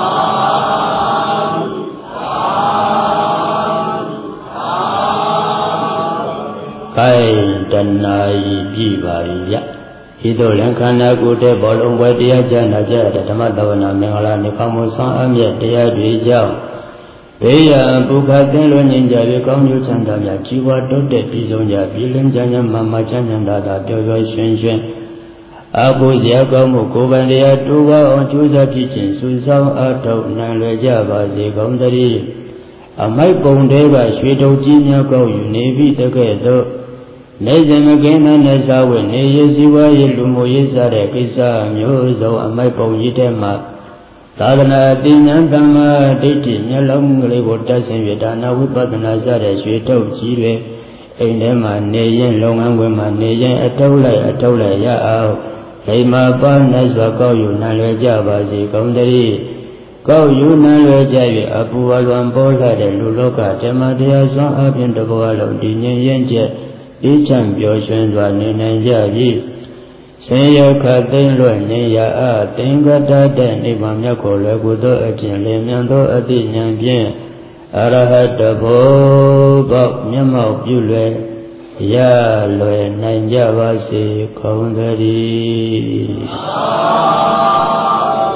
ကိုင်တဏှာဤပြပါ၏ယဤသို့လင်ခန္ဓာကိုယ်တည်းဘောလုံးပွဲတရားကြားနာကြတဲ့ဓမ္မသဝနာမင်္ဂလာနေကောင်းမှုဆောင်အမြတ်တရားတွေကြောင့်ဘေးရန်ပုခတ်သင်လွင်ကြ၍ကောင်းကျိုးချမ်းသာများជីវတိုးတက်ပြည်စုံကြပြည်လင်းချမ်းချမ်းမမချမ်းချမ်းသာသာပျော်ပျော်ရွှင်ရွှင်အဘုရားကောင်းမှုကိုယ်ပိုင်တရားတူပါအောင်ကြိုးစားဖြစ်ခြင်းစုဆောင်အထောက်နိုင်လွယ်ကြပါစေကုန်သတည်းအမိုက်ပုံတဲကရွှေတုပ်ကြီးများကောက်ယူနေပြီးတကဲ့သို့နေစဉ်မကင်းတဲ့စာဝတ်နေရစီဝါရေးလူမှုရေးစားတဲ့ကိစ္စမျိုးစုံအမိုက်ပုံကြီးတဲ့မှာသာသနာပညာဓမ္မဒိဋ္ဌိမျက်လုံးကလေးကိုတက်ဆင်၍ဒါနဝိပဿနာစတဲ့ရွှေတုပ်ကြီးတွေအိမ်ထဲမှာနေရင်လုပ်ငန်းခွင်မှာနေရင်အထုတ်လိုက်အထုတ်လိုက်ရအောင်လိမ္မာပါနဲ့စွာကောက်ယူနိုင်လွယ်ကြပါစေကုန်သတည်းကောက်ယူနိုင်လွယ်ကြ၍အပူအလွန်ပေါ်လာတဲ့လူလောကဓမ္မတရားစွမ်းအပြင်တဘောအလုံးဒီငြိမ်ရင်ကျက်အေးချမ်းပျော်ရွှင်စွာနေနိုင်ကြပြီဆင်းရဲခတ်သိမ်းလွတ်နေရအသင်္ကတတဲ့နိဗ္ဗာန်မြတ်ကိုလွယ်ကူသောအကျင့်လင်းမြန်သောအသိဉာဏ်ဖြင့်အရဟတဘောပေါက်မျက်မှောက်ပြုလွယ်ရလွယ်နိုင်ကြပါစေကုန်သတည်း